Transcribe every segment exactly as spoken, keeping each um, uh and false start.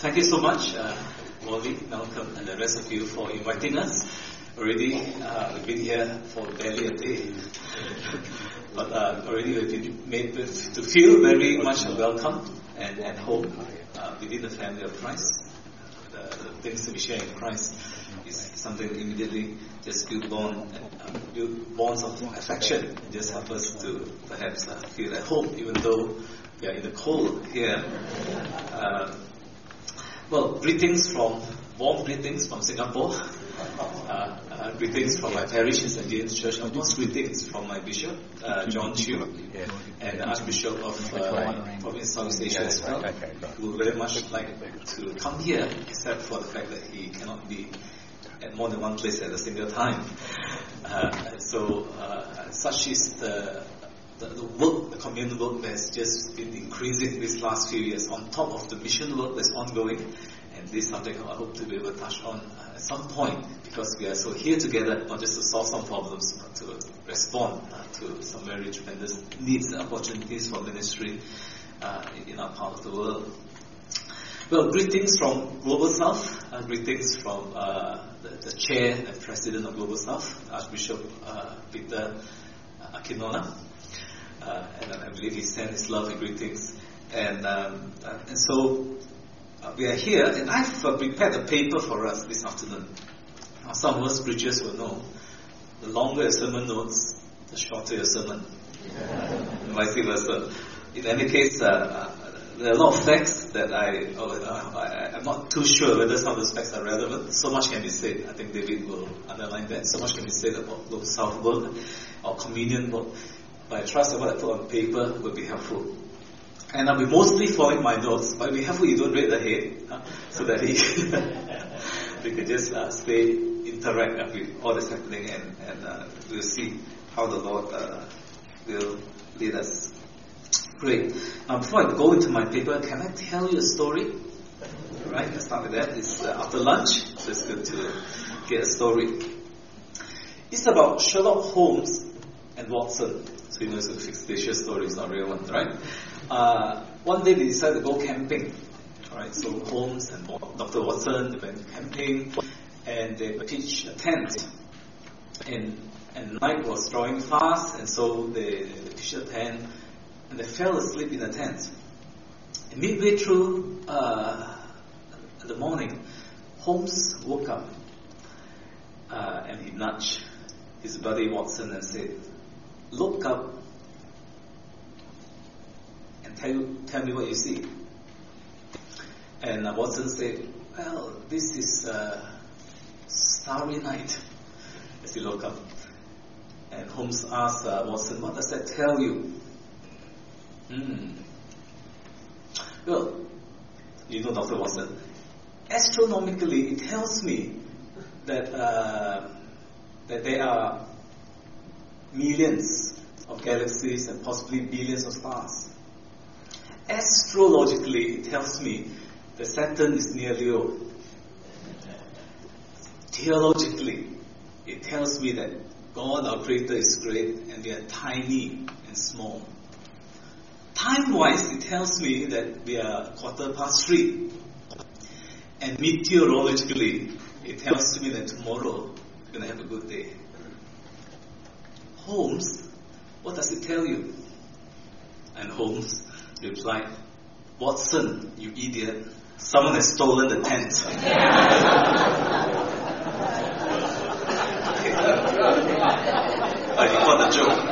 thank you so much, uh, Wally, Malcolm, and the rest of you for inviting us. Already, uh, we've been here for barely a day, but uh, already we've been made to feel very much welcome and, and home uh, within the family of Christ. The, the things that we share in Christ is something that immediately just build bond, uh, build bonds of affection, just help us to perhaps uh, feel at home, even though we are in the cold here. Uh, well, greetings from warm greetings from Singapore. Uh, uh, greetings from my parish in Saint James Church. Of course, greetings from my bishop, uh, John Chew, and the Archbishop of uh, Province Southeast Asia as well, who would very much like to come here, except for the fact that he cannot be at more than one place at a single time. Uh, so, uh, such is the, the the work, the communal work that has just been increasing these last few years, on top of the mission work that's ongoing. And this is something I hope to be able to touch on uh, at some point, because we are so here together, not just to solve some problems, but to respond uh, to some very tremendous needs and opportunities for ministry uh, in our part of the world. Well, greetings from Global South, uh, greetings from uh, the, the chair and president of Global South, Archbishop uh, Peter Akinola, uh, and I believe he sent his love and greetings. And, um, uh, and so, Uh, we are here, and I've uh, prepared a paper for us this afternoon. Now, some of us preachers will know, the longer your sermon notes, the shorter your sermon, and vice versa. In any case, uh, uh, there are a lot of facts that I, oh, uh, I, I'm not too sure whether some of those facts are relevant. So much can be said. I think David will underline that. So much can be said about Global South work or communion work. But I trust that what I put on paper will be helpful. And I'll be mostly following my notes, but it'll be helpful you don't read ahead, uh, so that he they can just uh, stay interact uh, with all that's happening, and, and uh, we'll see how the Lord uh, will lead us. Great. Now, before I go into my paper, can I tell you a story? All right, let's start with that. It's uh, after lunch, so it's good to get a story. It's about Sherlock Holmes and Watson. So you know it's a fictitious story, it's not a real one, right? Uh, one day they decided to go camping. Alright, so Holmes and Doctor Watson, they went camping and they pitched a tent. And, and night was drawing fast, and so they, they pitched a tent and they fell asleep in the tent. And midway through uh, the morning, Holmes woke up uh, and he nudged his buddy Watson and said, "Look up and tell, you, tell me what you see." And uh, Watson said, "Well, this is a starry night," as he looked up. And Holmes asked uh, Watson, "What does that tell you?" Hmm. Well, you know Doctor Watson. Astronomically, it tells me that uh, that there are millions of galaxies and possibly billions of stars. Astrologically, it tells me that Saturn is near Leo. Theologically, it tells me that God, our Creator, is great and we are tiny and small. Time-wise, it tells me that we are quarter past three. And meteorologically, it tells me that tomorrow we're going to have a good day. Holmes, what does it tell you? And Holmes replied, "Watson, you idiot, someone has stolen the tent." I got the joke.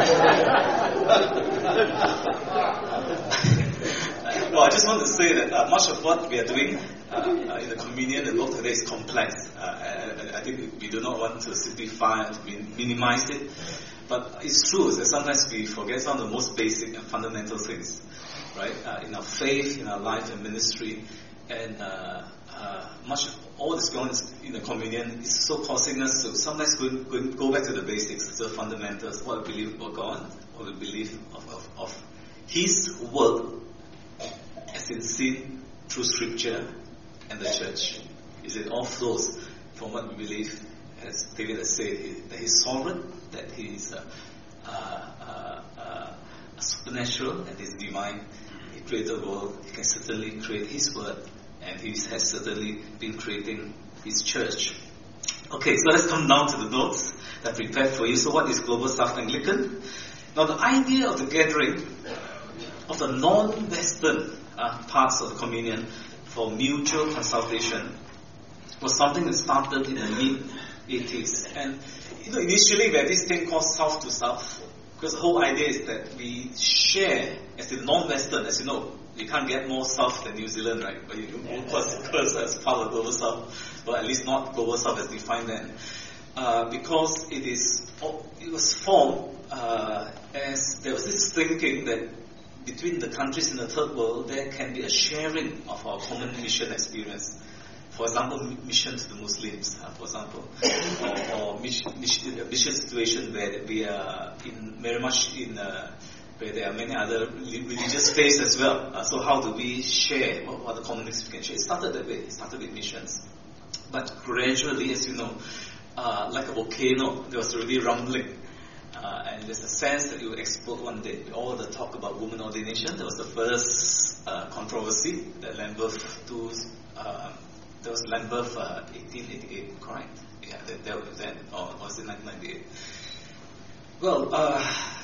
Well, I just want to say that uh, much of what we are doing uh, uh, in the communion and work today is complex. Uh, I, I think we do not want to simplify and to minimize it. But it's true that sometimes we forget some of the most basic and fundamental things, right? Uh, in our faith, in our life and ministry, and uh, uh, much of all that's going on in the communion is so causing us to sometimes go, go, go back to the basics, the fundamentals, what we believe about God, what we believe of, of, of His work as in seen through Scripture and the church. Is it all flows from what we believe, as David has said, that He's sovereign, that He is uh, uh, uh, supernatural and He's divine. He created the world. He can certainly create His word and he has certainly been creating his church. Okay, so let's come down to the notes that I prepared for you. So what is Global South Anglican? Now the idea of the gathering of the non-Western uh, parts of the communion for mutual consultation was something that started in the mid eighties. And you know, initially we had this thing called South to South, because the whole idea is that we share as the non-Western. As you know, you can't get more South than New Zealand, right? But you of course, of course as part of Global South, but at least not Global South as defined then, uh, because it is it was formed uh, as there was this thinking that between the countries in the third world there can be a sharing of our common mission experience. For example, mission to the Muslims, uh, for example, or, or mission, mission, mission situation where we are in very much in uh, where there are many other religious faiths as well. Uh, so how do we share what, what the communities can share? It started that way. It started with missions, but gradually, as you know, uh, like a volcano, there was really rumbling. Uh, and there's a sense that it will explode one day. All the talk about women ordination, there was the first uh, controversy that led birth to. Uh, There was Lambeth, uh, eighteen eighty-eight, correct? Yeah, that, that was that, or was it nineteen ninety-eight? Well, uh,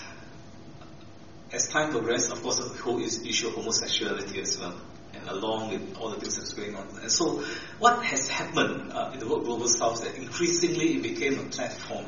as time progressed, of course, the whole issue of homosexuality as well, and along with all the things that's going on. And so, what has happened uh, in the world Global South is that increasingly it became a platform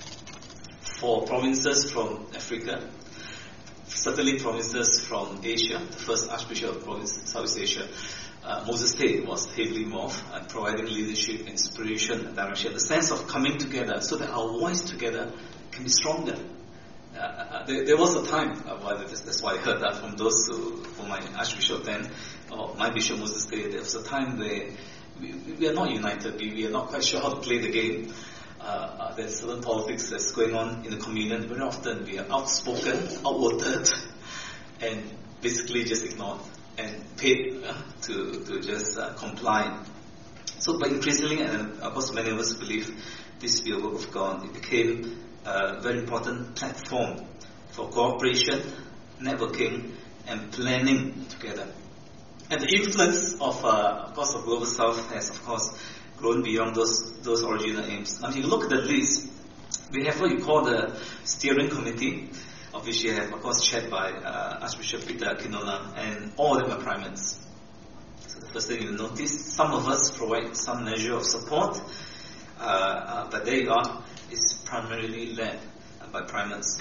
for provinces from Africa, certainly provinces from Asia, the first Archbishop of province, Southeast Asia. Uh, Moses Tate was heavily involved and providing leadership, inspiration, and direction, the sense of coming together so that our voice together can be stronger. Uh, uh, there, there was a time, uh, well, that's, that's why I heard that from those who, from my Archbishop then, or my Bishop Moses Tate, there was a time where we, we are not united, we, we are not quite sure how to play the game. Uh, uh, there's certain politics that's going on in the communion. Very often we are outspoken, outvoted, and basically just ignored and paid uh, to to just uh, comply. So, but increasingly, and of course many of us believe this to be a work of God, it became a very important platform for cooperation, networking, and planning together. And the influence of, uh, of course, of Global South has, of course, grown beyond those those original aims. Now, if you look at the list, we have what you call the steering committee, of which you have, of course, chaired by uh, Archbishop Peter Akinola, and all of them are primates. So the first thing you notice, some of us provide some measure of support, uh, uh, but there you are, it's primarily led uh, by primates.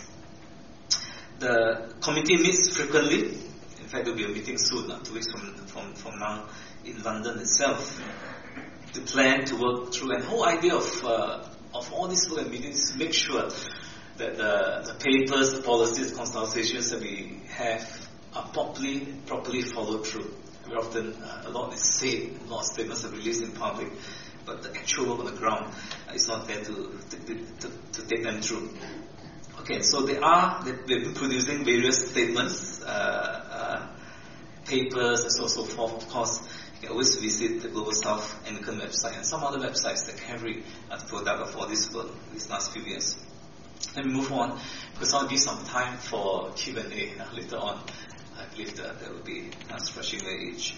The committee meets frequently. In fact, there will be a meeting soon, uh, two weeks from, from, from now, in London itself, to plan, to work through. And the whole idea of uh, of all these work and meetings is to make sure that the, the papers, the policies, the consultations that we have are properly properly followed through. Very often, uh, a lot is said, a lot of statements are released in public, but the actual work on the ground uh, is not there to to, to to take them through. Okay, so they are, they've been producing various statements, uh, uh, papers, and so on and so forth. Of course, you can always visit the Global South Anglican website and some other websites that carry uh, the product of all this work these last few years. Let me move on, because I'll give some time for Q and A uh, later on. I believe that there will be uh, scratching the age.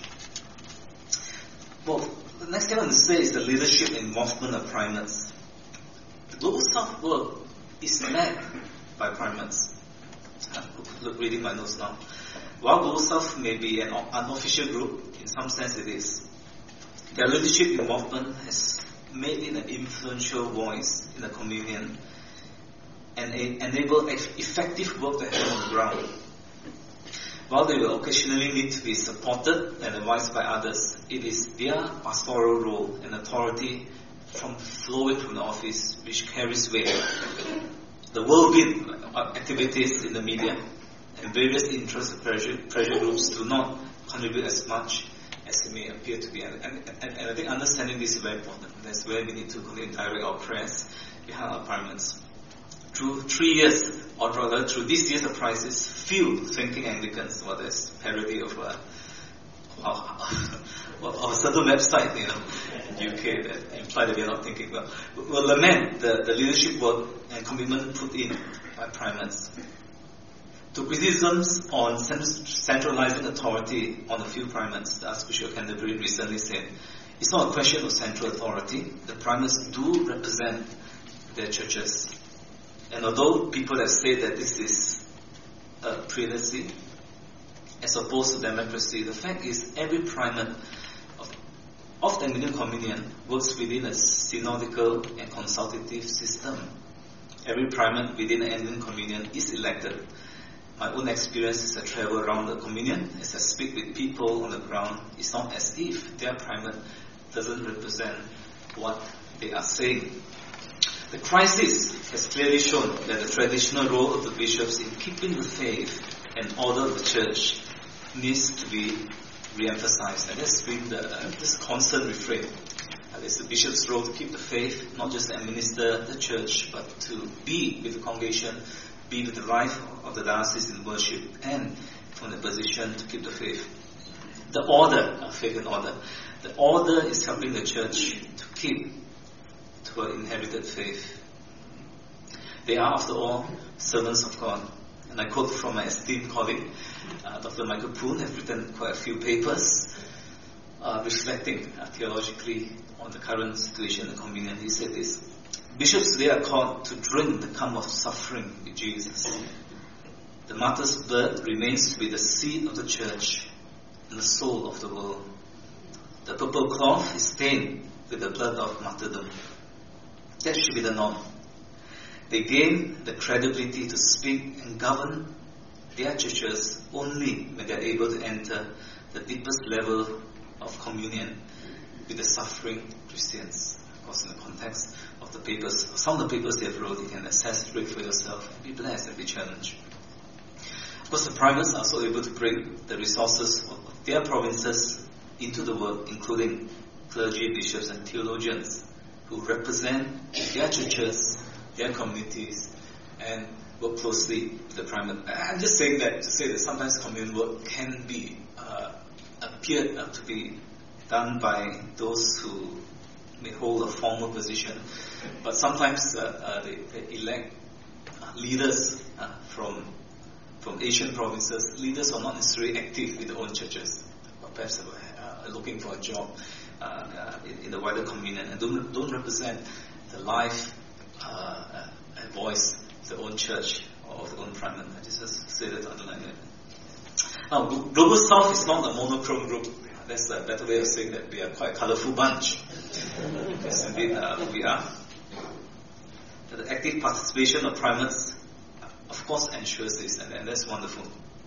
Well, the next thing I want to say is the leadership involvement of primates. The Global South work is led by primates. Look, reading my notes now. While Global South may be an unofficial group, in some sense it is, their leadership involvement has made it an influential voice in the communion and enable effective work to happen on the ground. While they will occasionally need to be supported and advised by others, it is their pastoral role and authority from flowing from the office which carries weight. The whirlwind activities in the media and various interest pressure, pressure groups do not contribute as much as it may appear to be. And, and, and, and I think understanding this is very important. That's where we need to direct our prayers behind our primates. Through three years, or rather through this year's of crisis, few thinking Anglicans, well, there's parody of a, of a certain website, you know, in U K that imply that we are not thinking well, will lament the, the leadership work and commitment put in by primates. To criticisms on centralizing authority on a few primates, the Archbishop of Canterbury recently said, it's not a question of central authority. The primates do represent their churches. And although people have said that this is a prelacy as opposed to democracy, the fact is every primate of, of the Anglican Communion works within a synodical and consultative system. Every primate within the Anglican Communion is elected. My own experience as I travel around the Communion, as I speak with people on the ground, it's not as if their primate doesn't represent what they are saying. The crisis has clearly shown that the traditional role of the bishops in keeping the faith and order of the church needs to be re-emphasized. And that's been the, uh, this constant refrain. Uh, it's the bishop's role to keep the faith, not just administer the church, but to be with the congregation, be with the life of the diocese in worship, and from the position to keep the faith. The order, uh, faith and order. The order is helping the church to keep to her inherited faith. They are, after all, servants of God. And I quote from my esteemed colleague, uh, Doctor Michael Poon, has written quite a few papers uh, reflecting uh, theologically on the current situation in the Communion. He said this: bishops today are called to drink the cup of suffering with Jesus. The martyr's blood remains to be the seed of the church and the soul of the world. The purple cloth is stained with the blood of martyrdom. That should be the norm. They gain the credibility to speak and govern their churches only when they are able to enter the deepest level of communion with the suffering Christians. Of course, in the context of the papers, some of the papers they have wrote, you can assess, read for yourself, and be blessed and be challenged. Of course, the primates are also able to bring the resources of their provinces into the work, including clergy, bishops, and theologians who represent their churches, their communities, and work closely with the primate. I'm just saying that to say that sometimes communal work can be uh, appeared uh, to be done by those who may hold a formal position, but sometimes uh, uh, they, they elect uh, leaders uh, from from Asian provinces, leaders who are not necessarily active in their own churches, but perhaps uh, looking for a job uh, uh, in, in the wider communion and don't, don't represent the life uh, and voice of their own church or of their own primate. I just say that to underline it. Now, Global South is not a monochrome group. That's a better way of saying that we are quite a colourful bunch. Yes, indeed, uh, we are. The active participation of primates, of course, ensures this, and, and that's wonderful.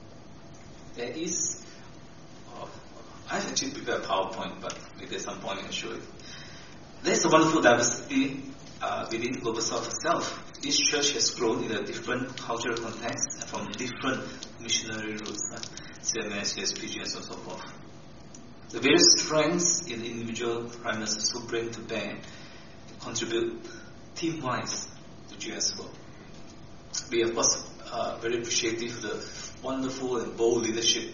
There is, oh, I've actually prepared a PowerPoint, but maybe at some point I can show it. There's a wonderful diversity uh, within Global South itself. Each church has grown in a different cultural context and from different missionary roots, uh, C M S, C S P G, and so forth. The various strengths in individual primates also bring to bear and contribute team-wise to G S work. We are, of course, uh, very appreciative of the wonderful and bold leadership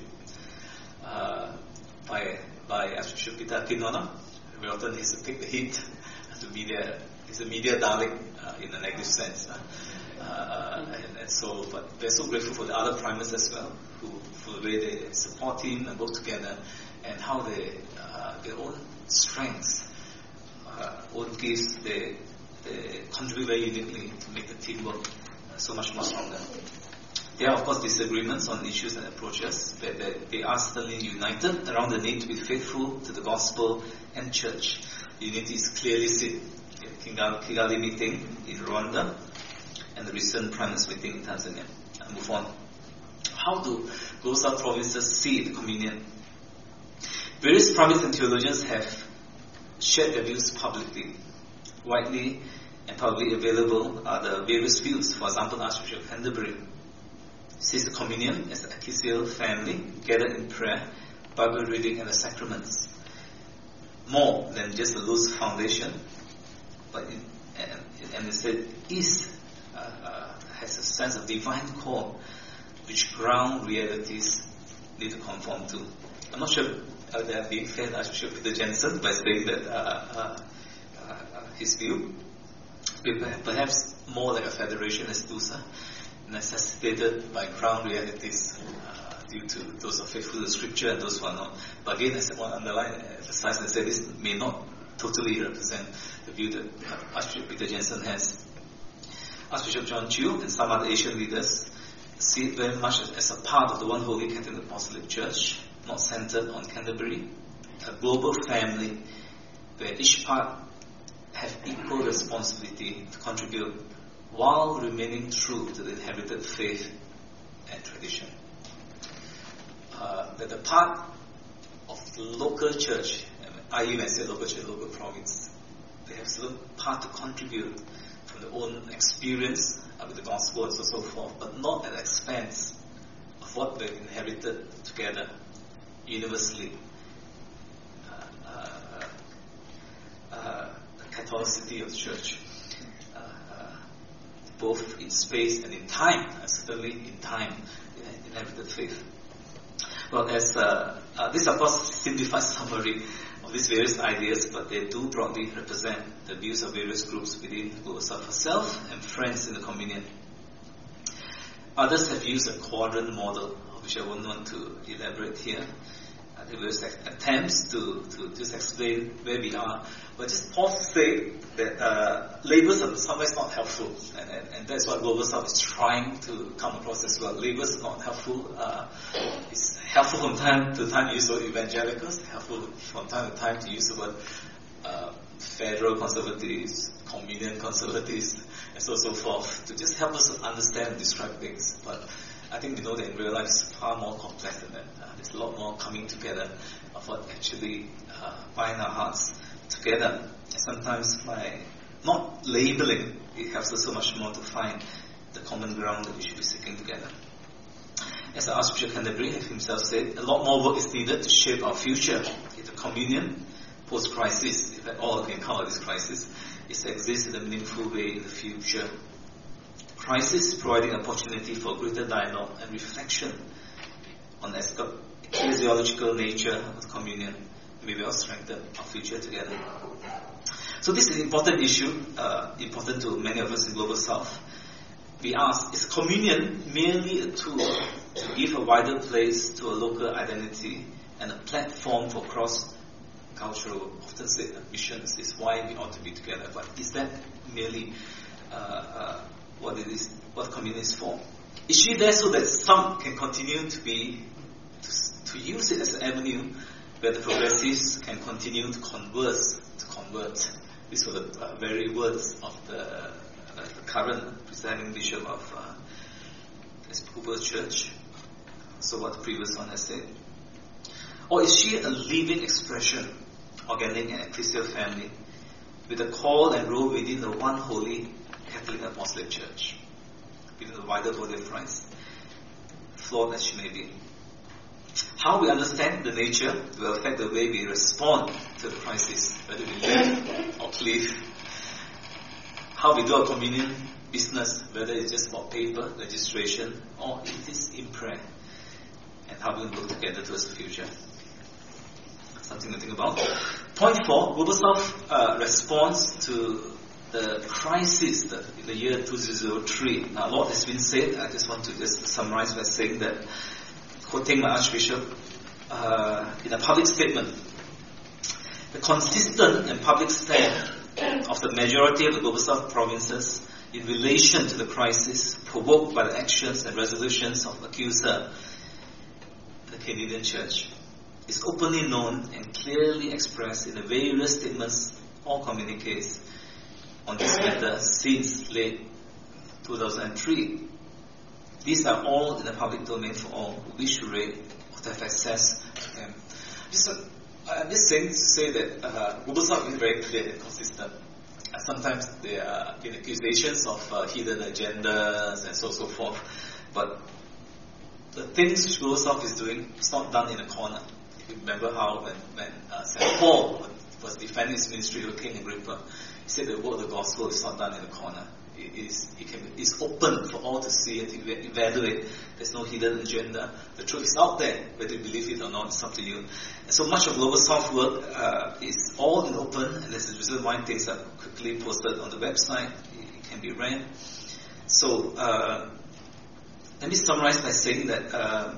uh, by by Archbishop Peter Aquinola. Very often he's to take the heat as a media. He's a media darling uh, in a negative sense. Uh, uh, and, and so, but we're so grateful for the other primates as well, who for the way they support him and work together, and how they uh, their own strengths, uh, own gifts, they they contribute very uniquely to make the team work so much more stronger. There are, of course, disagreements on issues and approaches, but they are certainly united around the need to be faithful to the gospel and church. Unity is clearly seen in the Kigali meeting in Rwanda and the recent primates meeting in Tanzania. I'll move on. How do Global South provinces see the communion? Various primates and theologians have shared their views publicly. Widely and publicly available are the various views. For example, Archbishop of Canterbury sees the communion as an ecclesial family gathered in prayer, Bible reading, and the sacraments. More than just a loose foundation, but it, and, and instead is uh, uh, has a sense of divine core, which ground realities need to conform to. I'm not sure uh, they are being fair to Archbishop Peter Jensen by saying that uh, uh, uh, his view, perhaps more like a federation as Lusa, necessitated by ground realities uh, due to those are faithful to Scripture and those who are not. But again, as I want to underline, emphasize and say this may not totally represent the view that Archbishop Peter Jensen has. Archbishop John Chiu and some other Asian leaders see it very much as a part of the One Holy Catholic Apostolic Church, not centered on Canterbury, a global family where each part have equal responsibility to contribute while remaining true to the inherited faith and tradition. Uh, that the part of the local church, I even say local church, local province, they have certain part to contribute from their own experience with the gospel and so, so forth, but not at the expense of what they've inherited together universally. Uh, uh, uh, the Catholicity of the church, uh, uh, both in space and in time, and certainly in time, in inherited faith. Well, as uh, uh, this of course simplifies summary of these various ideas, but they do broadly represent the views of various groups within Global South herself and friends in the communion. Others have used a quadrant model, which I won't want to elaborate here. Uh, there were attempts to, to just explain where we are, but just pause to say that uh, labels are sometimes not helpful, and, and, and that's what Global South is trying to come across as well. Labels are not helpful. Uh, it's helpful from time to time to use the word evangelicals, helpful from time to time to use the word uh, federal conservatives, communion conservatives, and so so forth, to just help us understand and describe things. But I think we know that in real life it's far more complex than that. Uh, there's a lot more coming together of what actually uh, bind our hearts together. And sometimes by not labeling, it helps us so much more to find the common ground that we should be seeking together. As the Archbishop Canterbury himself said, a lot more work is needed to shape our future. The communion, post-crisis, if at all we can call it this crisis, is to exist in a meaningful way in the future. Crisis providing opportunity for greater dialogue and reflection on the ecclesiological nature of the communion. May we all strengthen our future together. So this is an important issue, uh, important to many of us in Global South. We ask, is communion merely a tool to give a wider place to a local identity and a platform for cross-cultural, often said missions is why we ought to be together, but is that merely uh, uh, what it is, what communion is for? Is she there so that some can continue to be, to, to use it as an avenue where the progressives can continue to converse, to convert? These were the uh, very words of the, uh, the current presiding bishop of uh, Episcopal Church. So what the previous one has said. Or is she a living expression, organic and ecclesial family, with a call and role within the one holy Catholic Apostolic Church, within the wider body of Christ, flawed as she may be? How we understand the nature will affect the way we respond to the crisis, whether we live or live. How we do our communion business, whether it's just about paper, registration, or it is in prayer. And how we work together towards the future. Something to think about. Point four, Global South uh, response to the crisis that in the year two thousand three. Now, a lot has been said. I just want to just summarize by saying that, quoting my Archbishop, uh, in a public statement, the consistent and public stand of the majority of the Global South provinces in relation to the crisis provoked by the actions and resolutions of accuser, the Canadian Church, is openly known and clearly expressed in the various statements or communiques on this matter since late two thousand three. These are all in the public domain for all who wish to read or to have access to them. Just, uh, I'm just saying to say that uh, Global South is very clear and consistent. Uh, sometimes there are been accusations of uh, hidden agendas and so so forth, but the things which Global South is doing is not done in a corner. You remember how when, when uh, Saint Paul was defending his ministry to King Agrippa, he said the word of the gospel is not done in a corner. It is it can it's open for all to see and to evaluate. There's no hidden agenda. The truth is out there. Whether you believe it or not, it's up to you. And so much of Global South work uh, is all in open, and there's a reason why things are quickly posted on the website. It, it can be read. So uh, let me summarize by saying that uh,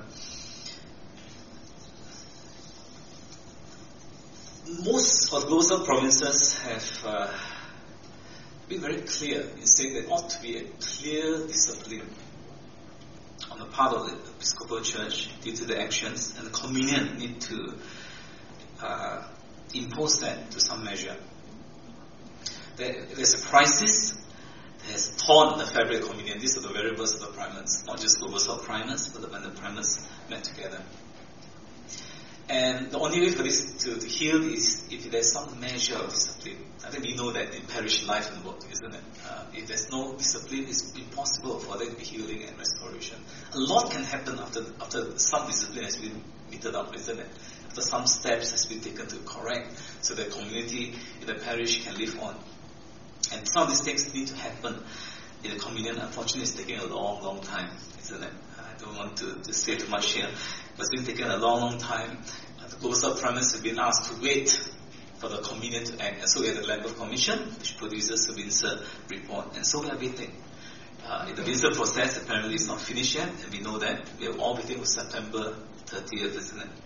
most of those provinces have uh, been very clear in saying there ought to be a clear discipline on the part of the Episcopal Church due to the actions, and the communion need to uh, impose that to some measure. There, there's a crisis that has torn the fabric of communion. These are the variables of the primates, not just oversaw primates, but when the primates met together. And the only way for this to, to heal is if there's some measure of discipline. I think we know that in parish life and work, isn't it? Uh, if there's no discipline, it's impossible for there to be healing and restoration. A lot can happen after after some discipline has been meted out, isn't it? After some steps has been taken to correct, so the community in the parish can live on. And some of these things need to happen in the communion. Unfortunately, it's taking a long, long time, isn't it? I don't want to, to say too much here. But it's been taking a long, long time. Uh, the global primates have been asked to wait for the communion to act. And so we have the Lambeth Commission, which produces the Windsor report. And so we are waiting. Uh, in the Windsor process, apparently it's not finished yet, and we know that. We are all waiting for September thirtieth, isn't it?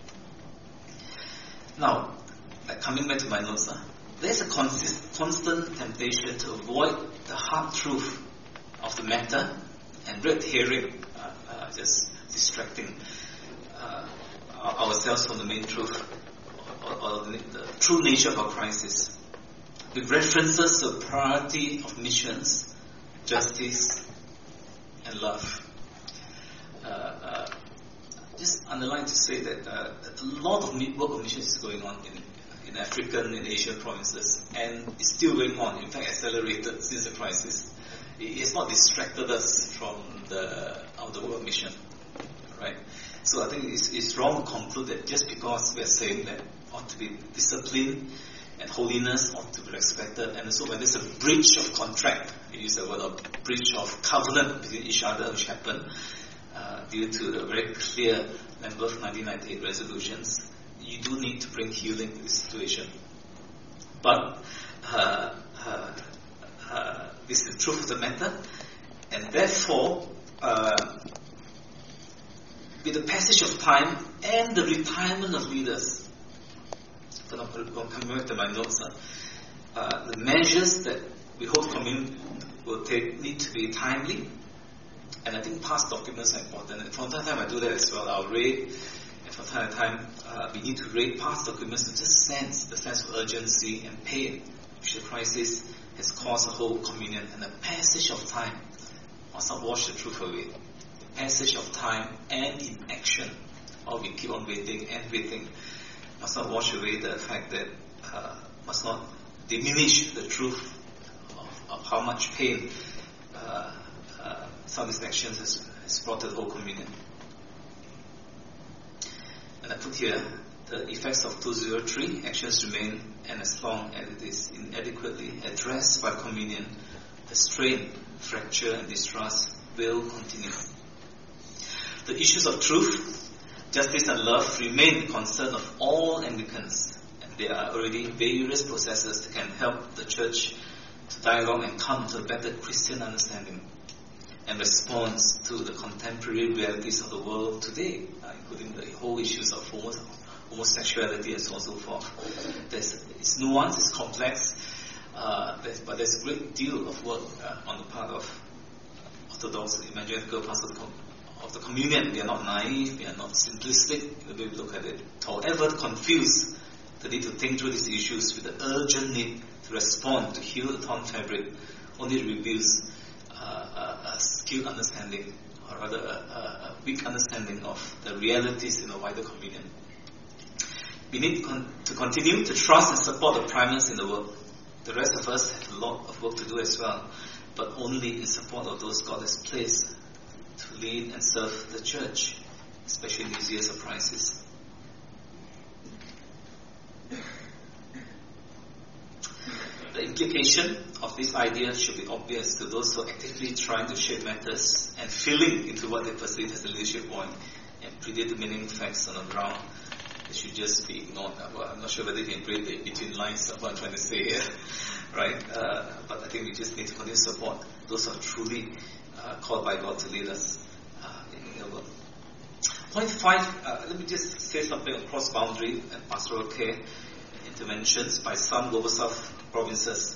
Now, uh, coming back to my notes, uh, there's a consist, constant temptation to avoid the hard truth of the matter and red herring, uh, uh, just distracting uh, ourselves from the main truth or, or the, the true nature of our crisis, with references to the priority of missions, justice, and love. Uh, uh, just underline to say that uh, a lot of work of missions is going on in in African and Asian provinces, and it's still going on, in fact accelerated since the crisis. It has not distracted us from the of the world mission, right? So I think it's, it's wrong to conclude that just because we are saying that ought to be discipline and holiness ought to be respected, and also when there's a breach of contract, we use the word of breach of covenant between each other, which happened uh, due to the very clear Lambeth nineteen ninety-eight resolutions, you do need to bring healing to this situation. But uh, uh, uh, this is the truth of the matter, and therefore, uh, with the passage of time and the retirement of leaders, I'm coming back to my notes, uh, uh, the measures that we hope communion will take need to be timely, and I think past documents are important. And from time to time I do that as well. I'll read. From time to time, uh, we need to read past documents to just sense the sense of urgency and pain which the crisis has caused the whole communion. And the passage of time must not wash the truth away. The passage of time and inaction, or we keep on waiting and waiting, must not wash away the fact that, uh, must not diminish the truth of, of how much pain uh, uh, some of these actions has, has brought to the whole communion. And I put here, the effects of two thousand three, actions remain, and as long as it is inadequately addressed by communion, the strain, fracture, and distrust will continue. The issues of truth, justice, and love remain the concern of all Anglicans, and there are already various processes that can help the Church to dialogue and come to a better Christian understanding and response to the contemporary realities of the world today, uh, including the whole issues of homo- homosexuality and so on and so forth. There's, it's nuanced, it's complex, uh, there's, but there's a great deal of work uh, on the part of Orthodox evangelical parts of the, com- of the communion. We are not naive, we are not simplistic in the way we look at it. However confused, the need to think through these issues with the urgent need to respond to heal the torn fabric only reveals Uh, a, a skilled understanding, or rather a, a, a weak understanding of the realities in the wider communion. We need con- to continue to trust and support the primates in the work. The rest of us have a lot of work to do as well, but only in support of those God has placed to lead and serve the Church, especially in these years of crisis. The implication of this idea should be obvious to those who are actively trying to shape matters and filling into what they perceive as a leadership point and predetermining facts on the ground. It should just be ignored. Well, I'm not sure whether you can read the between lines of what I'm trying to say here, right? Uh, but I think we just need to continue to support those who are truly uh, called by God to lead us uh, Point five, uh, let me just say something on cross-boundary and pastoral care interventions by some Global South provinces.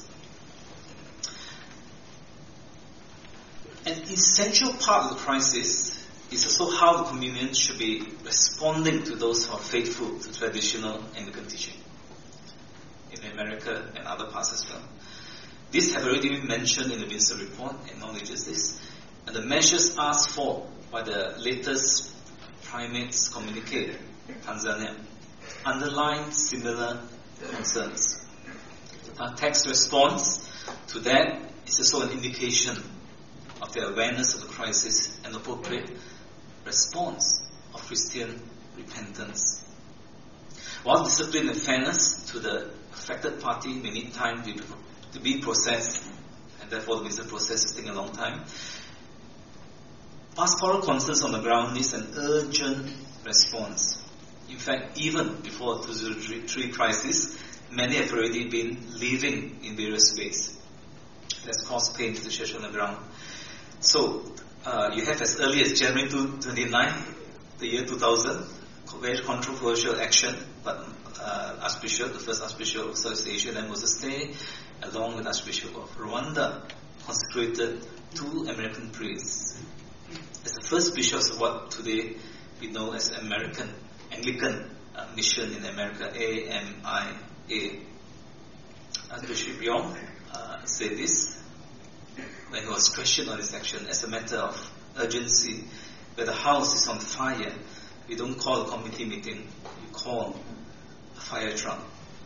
An essential part of the crisis is also how the communion should be responding to those who are faithful to traditional Anglican teaching in America and other parts as well. This have already been mentioned in the Windsor Report, acknowledges this, and the measures asked for by the latest Primates Communique, Tanzania, underline similar concerns. Our text response to that is also an indication of the awareness of the crisis and appropriate response of Christian repentance. While discipline and fairness to the affected party may need time to, to be processed, and therefore the visa process is taking a long time, pastoral concerns on the ground needs an urgent response. In fact, even before the two thousand three crisis, many have already been living in various ways. That's caused pain to the church on the ground. So, uh, you have as early as January twenty-ninth, the year two thousand, very controversial action, but uh, Archbishop, the first Archbishop of Southeast Asia, then Moses Tay, along with Archbishop of Rwanda, consecrated two American priests as the first bishops of what today we know as American Anglican uh, Mission in America, A M I A. Archbishop Yong uh, said this when he was questioned on his action as a matter of urgency. Where the house is on fire, we don't call a committee meeting, you call a fire truck.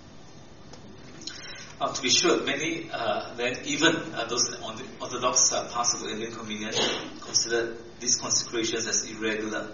Uh, to be sure, many uh, then even uh, those on the Orthodox uh, pastors of the Indian Communion considered these consecrations as irregular.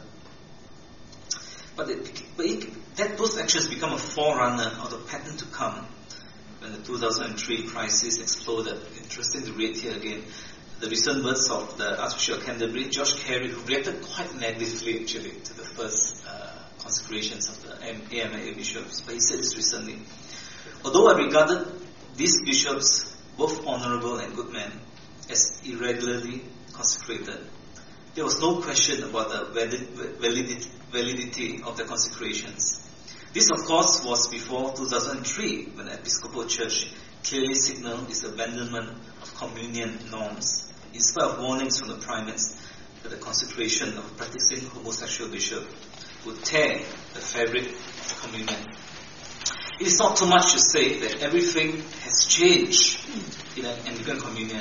But, it, but it, that those actions become a forerunner of the pattern to come when the two thousand three crisis exploded. Interesting to read here again the recent words of the Archbishop of Canterbury, George Carey, who reacted quite negatively actually to the first uh, consecrations of the A M I A bishops. But he said this recently: although I regarded these bishops, both honorable and good men, as irregularly consecrated, there was no question about the validity, validity of the consecrations. This, of course, was before two thousand three, when the Episcopal Church clearly signaled its abandonment of communion norms, in spite of warnings from the primates that the consecration of a practicing homosexual bishop would tear the fabric of communion. It is not too much to say that everything has changed in an Anglican communion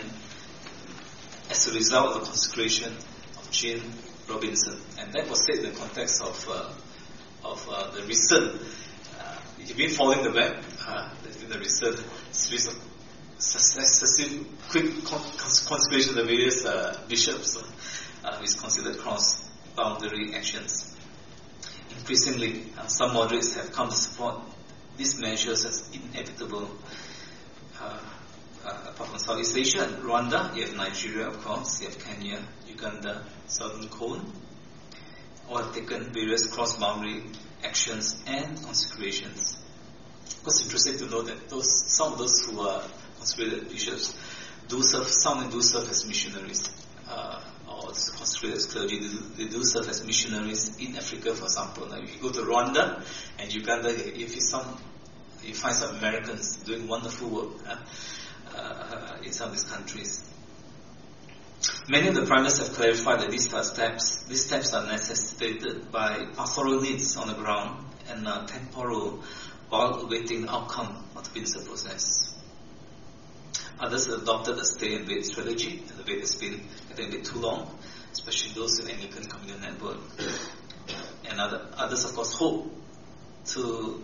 as a result of the consecration of Jean Robinson. And that was said in the context of uh, of uh, the recent, uh, if you've been following the web, uh, there's been a recent series of successive quick consecration of the various uh, bishops, uh, which is considered cross-boundary actions. Increasingly, uh, some moderates have come to support these measures as inevitable. Uh, uh, apart from Southeast Asia and Rwanda, you have Nigeria, of course, you have Kenya, Uganda, Southern Cone, all have taken various cross-boundary actions and consecrations. It's interesting to know that those some of those who are consecrated bishops do serve, some do serve as missionaries, uh, or consecrated as clergy, they do, they do serve as missionaries in Africa, for example. Now, if you go to Rwanda and Uganda, if you some, you find some Americans doing wonderful work uh, uh, in some of these countries. Many of the primates have clarified that these steps, these steps are necessitated by pastoral needs on the ground and uh, temporal while awaiting the outcome of the Windsor process. Others have adopted a stay and wait strategy, and the wait has been getting a bit too long, especially those in the Anglican Communion Network. And other, others, of course, hope to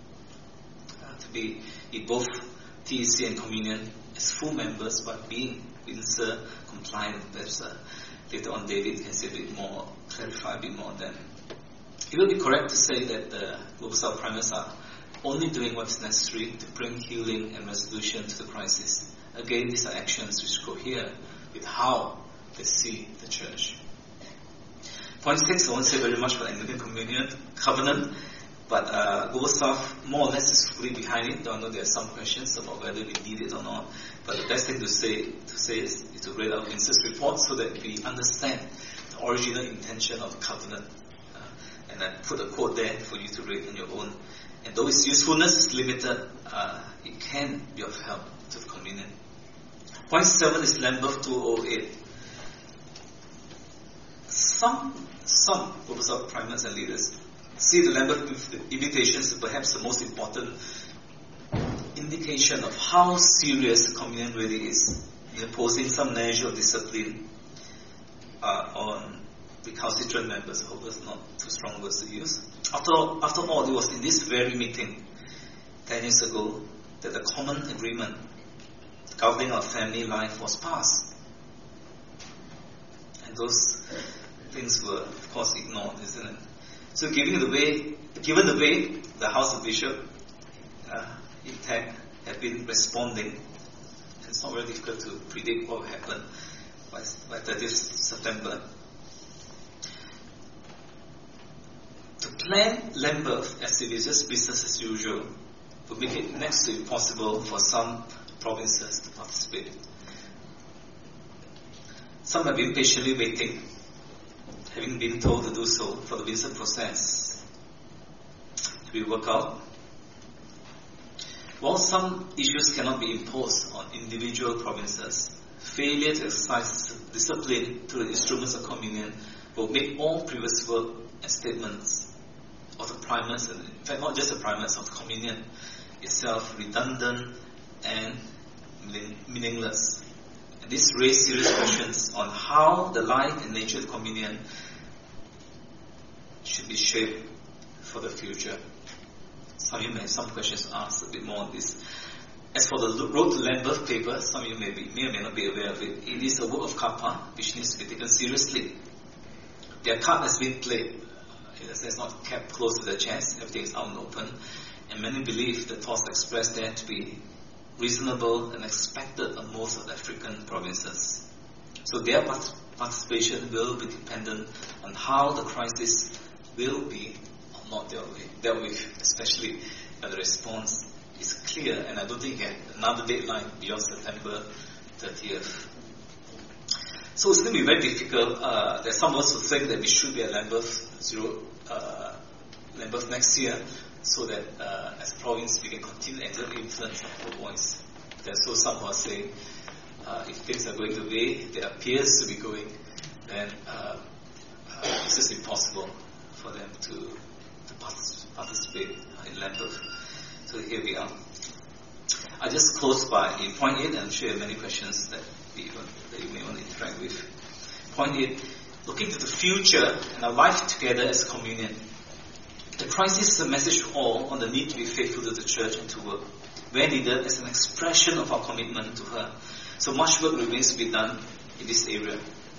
uh, to be in both T E C and Communion as full members, but being Windsor compliant. Perhaps uh, later on David can say a bit more, clarify a bit more on that. It will be correct to say that the Global South primates are only doing what is necessary to bring healing and resolution to the crisis. Again, these are actions which cohere with how they see the church. Point six, I won't say very much about Anglican Communion Covenant, but uh, Global South more or less is fully behind it. I know there are some questions about whether we need it or not, but the best thing to say to say is, is to read out Windsor's report so that we understand the original intention of the covenant. Uh, And I put a quote there for you to read on your own. And though its usefulness is limited, uh, it can be of help to the communion. Point seven is Lambeth two oh eight. Some, some Global South primates and leaders see the Lambeth invitations as perhaps the most important indication of how serious the communion really is in imposing some measure of discipline uh, on recalcitrant members. I hope that's not too strong words to use. After all, after all, it was in this very meeting ten years ago that the common agreement governing our family life was passed. And those things were, of course, ignored, isn't it? So given the way, given the way the House of Bishop uh, intact have been responding, it's not very difficult to predict what will happen by, by thirtieth September. To plan Lambeth as if it's just business as usual would make it next to impossible for some provinces to participate. Some have been patiently waiting, having been told to do so for the Windsor process to be worked out. While some issues cannot be imposed on individual provinces, failure to exercise discipline through the instruments of communion will make all previous work and statements of the primates, and in fact not just the primates, of the communion itself, redundant and meaningless. And this raised serious questions on how the life and nature of the communion should be shaped for the future. Some of you may have some questions to ask a bit more on this. As for the Road to Lambeth paper, some of you may, be, may or may not be aware of it. It is a work of kappa which needs to be taken seriously. Their card has been played. It's not kept close to the chest. Everything is out and open. And many believe the thoughts expressed there to be reasonable and expected on most of the African provinces. So their participation will be dependent on how the crisis will be or not dealt with, dealt with, especially when the response is clear. And I don't think you have another deadline beyond September thirtieth. So it's going to be very difficult. Uh, there's some of us who think that we should be at Lambeth zero, uh, Lambeth next year, so that uh, as a province we can continue to exert influence of our voice. There's also some who are saying uh, if things are going the way there appears to be going, then uh, uh, it's just impossible for them to, to partic- participate in Lambeth. So here we are. I just close by in point eight, and I'm sure you have many questions that, we, that you may want to interact with. Point eight, looking to the future and our life together as a communion. The crisis is a message to all on the need to be faithful to the church and to work, where needed, as an expression of our commitment to her. So much work remains to be done in this area.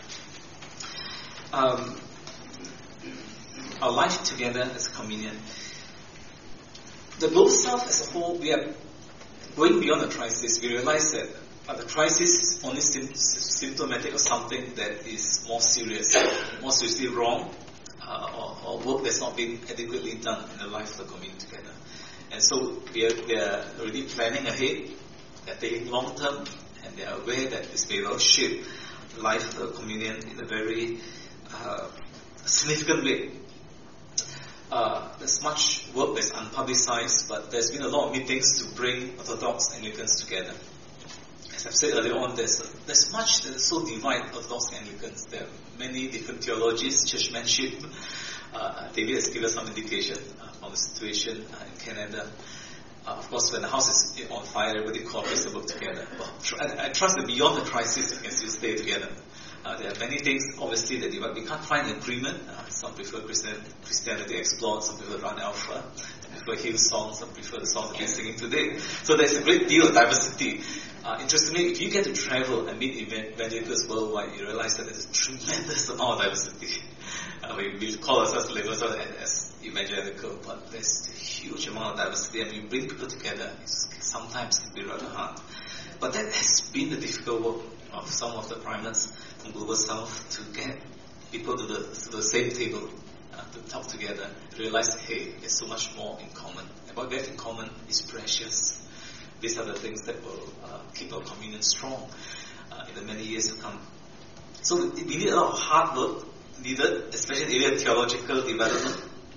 Um, our life together as a communion. The Global South as a whole, we are going beyond the crisis. We realize that uh, the crisis is only sim- symptomatic of something that is more serious, more seriously wrong, uh, or, or work that's not being adequately done in the life of the community together. And so we are, we are already planning ahead, they're taking long term, and they are aware that this may well shape the life of the communion in a very uh, significant way. Uh, there's much work that's unpublicized, but there's been a lot of meetings to bring Orthodox Anglicans together. As I've said earlier on, there's, a, there's much that is so divided Orthodox Anglicans. There are many different theologies, churchmanship. Uh, David has given some indication uh, on the situation uh, in Canada. Uh, of course, when the house is on fire, everybody cooperates to work together. Well, I, I trust that beyond the crisis, we can still stay together. Uh, there are many things, obviously, that divide. We can't find an agreement. Uh, some prefer Christian, Christianity Explored, some prefer Run Alpha, some prefer Hill songs, some prefer the songs that we're singing today. So there's a great deal of diversity. Uh, interestingly, if you get to travel and meet evangelicals worldwide, you realize that there's a tremendous amount of diversity. Uh, we, we call ourselves labels as evangelical, but there's a huge amount of diversity, and we bring people together. It's, sometimes it can be rather hard. But that has been the difficult work of some of the primates from Global South to get people to the, to the same table, uh, to talk together, realize that, hey, there's so much more in common. And what we have in common is precious. These are the things that will uh, keep our communion strong uh, in the many years to come. So we need a lot of hard work needed, especially in the area of theological development,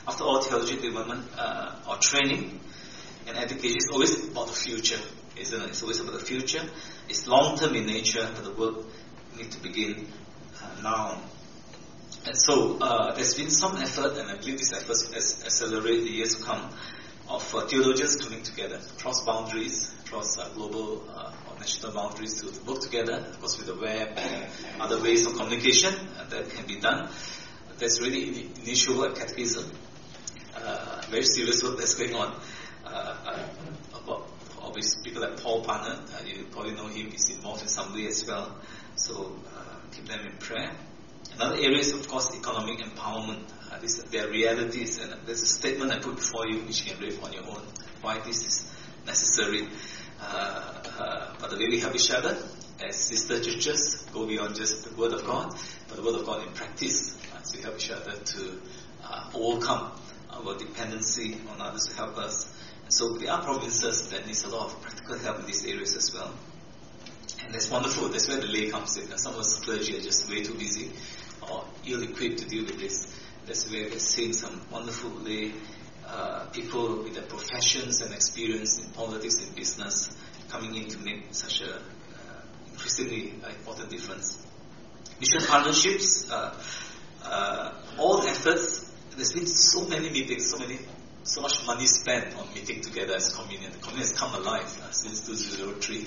After all, theology development uh, or training and education is always about the future, isn't it? It's always about the future. It's long-term in nature, but the work needs to begin uh, now. And so uh, there's been some effort, and I believe this effort has accelerated the years to come, of uh, theologians coming together, cross boundaries, cross uh, global uh, or national boundaries to, to work together, of course with the web and other ways of communication uh, that can be done. There's really initial work, catechism, uh, very serious work that's going on uh, uh, about obviously people like Paul Parnett, uh, you probably know him, he's involved in some way as well, so uh, keep them in prayer. Another area is, of course, economic empowerment. Uh, this, there are realities, and there's a statement I put before you which you can read on your own, why this is necessary. Uh, uh, but the way we help each other as sister churches go beyond just the Word of God, but the Word of God in practice. Uh, so we help each other to uh, overcome our dependency on others to help us. And so there are provinces that needs a lot of practical help in these areas as well. And that's wonderful. That's where the lay comes in. Some of us clergy are just way too busy or ill-equipped to deal with this. That's where we're seeing some wonderful lay uh, people with their professions and experience in politics and business coming in to make such a uh, increasingly uh, important difference. Mission partnerships, uh, uh, all efforts. There's been so many meetings, so many, so much money spent on meeting together as communion. The communion has come alive uh, since two thousand three.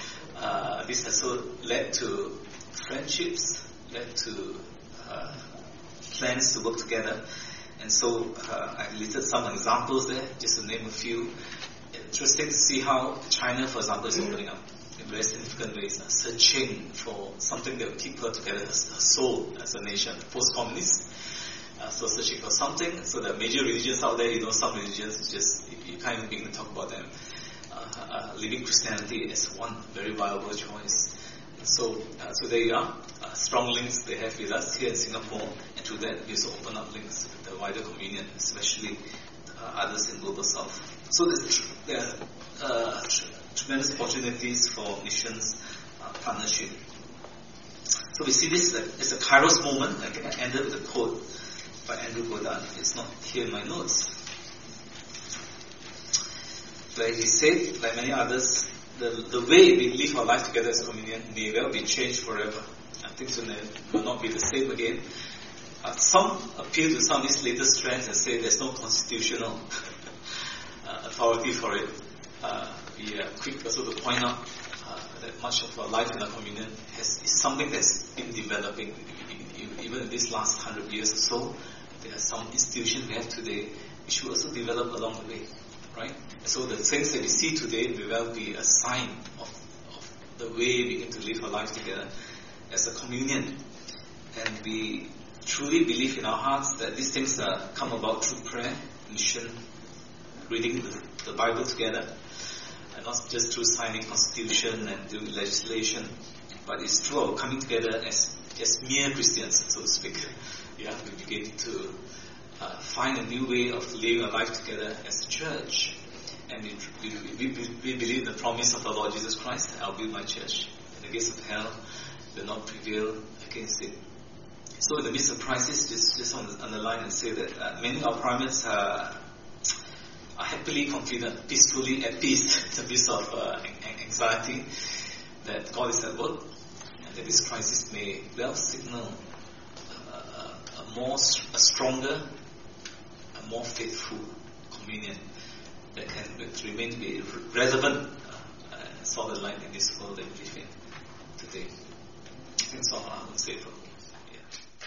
Uh, this has so led to friendships, led to uh, plans to work together. And so uh, I've listed some examples there, just to name a few. Interesting to see how China, for example, is opening up in very significant ways, uh, searching for something that will keep her together, her, her soul as a nation, post-communist. Uh, so searching for something. So there are major religions out there, you know, some religions, just you, you can't even begin to talk about them. Uh, living Christianity as one very viable choice. So, uh, so there you are. Uh, strong links they have with us here in Singapore, and through that we also open up links with the wider communion, especially uh, others in Global South. So tr- there are uh, tr- tremendous opportunities for missions uh, partnership. So we see this as a Kairos moment. I think I ended with a quote by Andrew Goddard. It's not here in my notes. Like he said, like many others, the, the way we live our life together as a communion may well be changed forever. I think so will not be the same again. Uh, some appeal to some of these latest trends and say there's no constitutional uh, authority for it. Uh, we are quick also to point out uh, that much of our life in our communion has, is something that's been developing. Even in this last hundred years or so, there are some institutions we have today which will also develop along the way. Right? So the things that we see today will well be a sign of, of the way we get to live our life together as a communion. And we truly believe in our hearts that these things uh, come about through prayer, mission, reading the, the Bible together, and not just through signing constitution and doing legislation, but it's through our coming together as, as mere Christians, so to speak. Yeah, we begin to Uh, find a new way of living our life together as a church. And we, we, we, we believe the promise of our Lord Jesus Christ, I'll build my church, and the gates of hell will not prevail against it. So in the midst of crisis, just, just underline and say that uh, many of our primates are, are happily confident, peacefully at peace in the midst of uh, anxiety, that God is at work, and that this crisis may well signal uh, a more, a stronger, more faithful communion that can remain to be relevant uh, and solid light in this world that we live in today. I think that's all I would say for me. Yeah.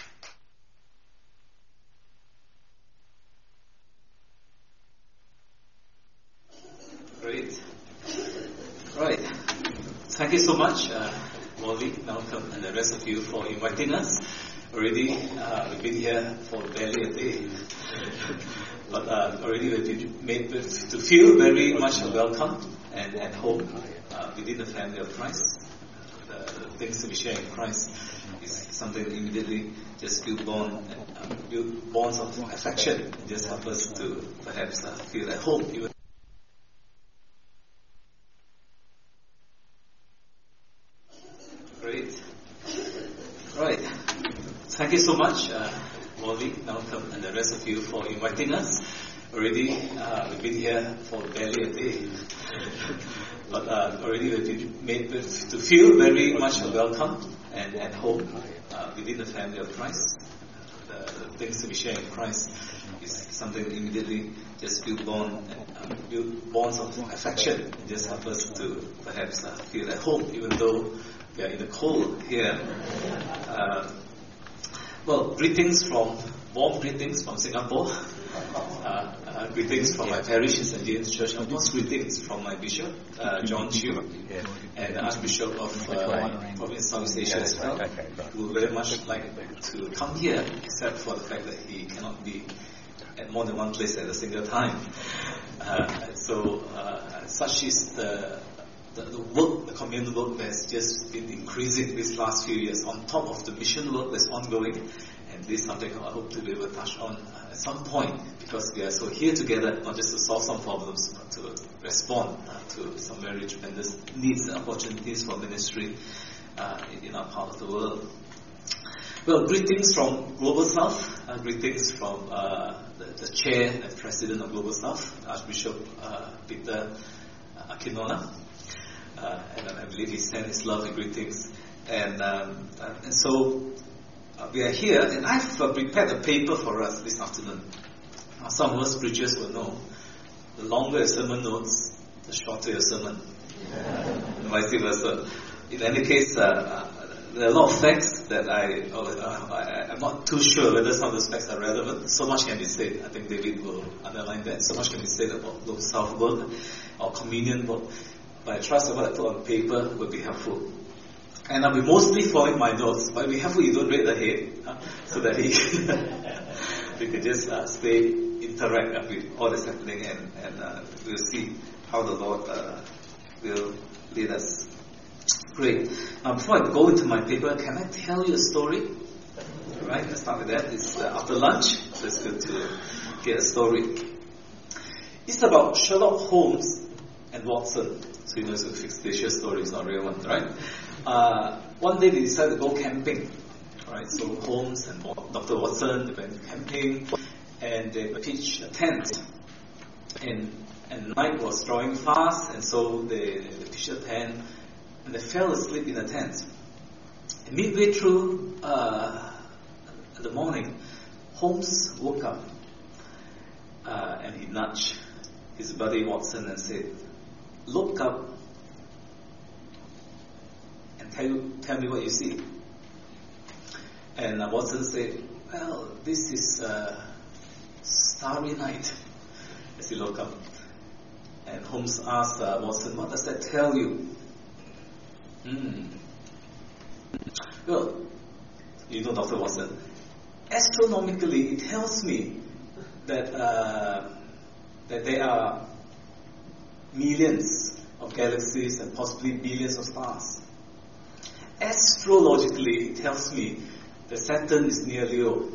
Great. Right. Thank you so much, uh, Molly, Malcolm, and the rest of you for inviting us. Already, uh, we've been here for barely a day, but uh, already we've been made to feel very much welcome and at home uh, within the family of Christ. The, the things that we share in Christ is something that immediately just build bond, uh, build bonds of affection, and just help us to perhaps uh, feel at home. Even Great. Right. Thank you so much, uh, Molly, Malcolm, and the rest of you for inviting us. Already, uh, we've been here for barely a day, but uh, already we've been made to feel very much welcome and at home uh, within the family of Christ. The, the things that we share in Christ is something that immediately just build bond, um, build bonds of affection, and just help us to perhaps uh, feel at home, even though we are in the cold here. Uh, well, greetings from warm greetings from Singapore. Uh, uh, greetings from my parish in Saint James Church. Of course, greetings from my bishop, uh, John Chew, and the Archbishop of uh, Province Southeast Asia as well, who would very much like to come here, except for the fact that he cannot be at more than one place at a single time. Uh, so, uh, such is the, the the work, the communal work that's just been increasing these last few years, on top of the mission work that's ongoing. And this is something I hope to be able to touch on uh, at some point, because we are so here together, not just to solve some problems, but to respond uh, to some very tremendous needs and opportunities for ministry uh, in, in our part of the world. Well, greetings from Global South, uh, greetings from uh, the, the chair and president of Global South, Archbishop uh, Peter Akinola, uh, and I believe he sent his love and greetings. And, um, uh, and so, Uh, we are here, and I've uh, prepared a paper for us this afternoon. Now, some of us preachers will know, the longer your sermon notes, the shorter your sermon. And vice versa. In any case, uh, uh, there are a lot of facts that I, oh, uh, I, I'm not too sure whether some of those facts are relevant. So much can be said. I think David will underline that. So much can be said about Global South work, or communion work. But I trust that what I put on paper will be helpful. And I'll be mostly following my notes, but we have you don't read ahead, uh, so that he we can just uh, stay interact uh, with all that's happening, and, and uh, we'll see how the Lord uh, will lead us. Great. Now, before I go into my paper, can I tell you a story? All right, let's start with that. It's uh, after lunch, so it's good to get a story. It's about Sherlock Holmes and Watson. So you know it's a fictitious story, it's not a real one, right? Uh, one day they decided to go camping. Right? So Holmes and Doctor Watson, they went camping, and they pitched a tent. And, and the night was drawing fast, and so they, they pitched a tent, and they fell asleep in the tent. And midway through uh, the morning, Holmes woke up, uh, and he nudged his buddy Watson and said, "Look up and tell, you, tell me what you see." And uh, Watson said, "Well, this is a starry night," as he looked up. And Holmes asked uh, Watson, "What does that tell you?" Hmm. Well, you know Doctor Watson, astronomically it tells me that uh, that there are millions of galaxies and possibly billions of stars. Astrologically, it tells me that Saturn is near Leo.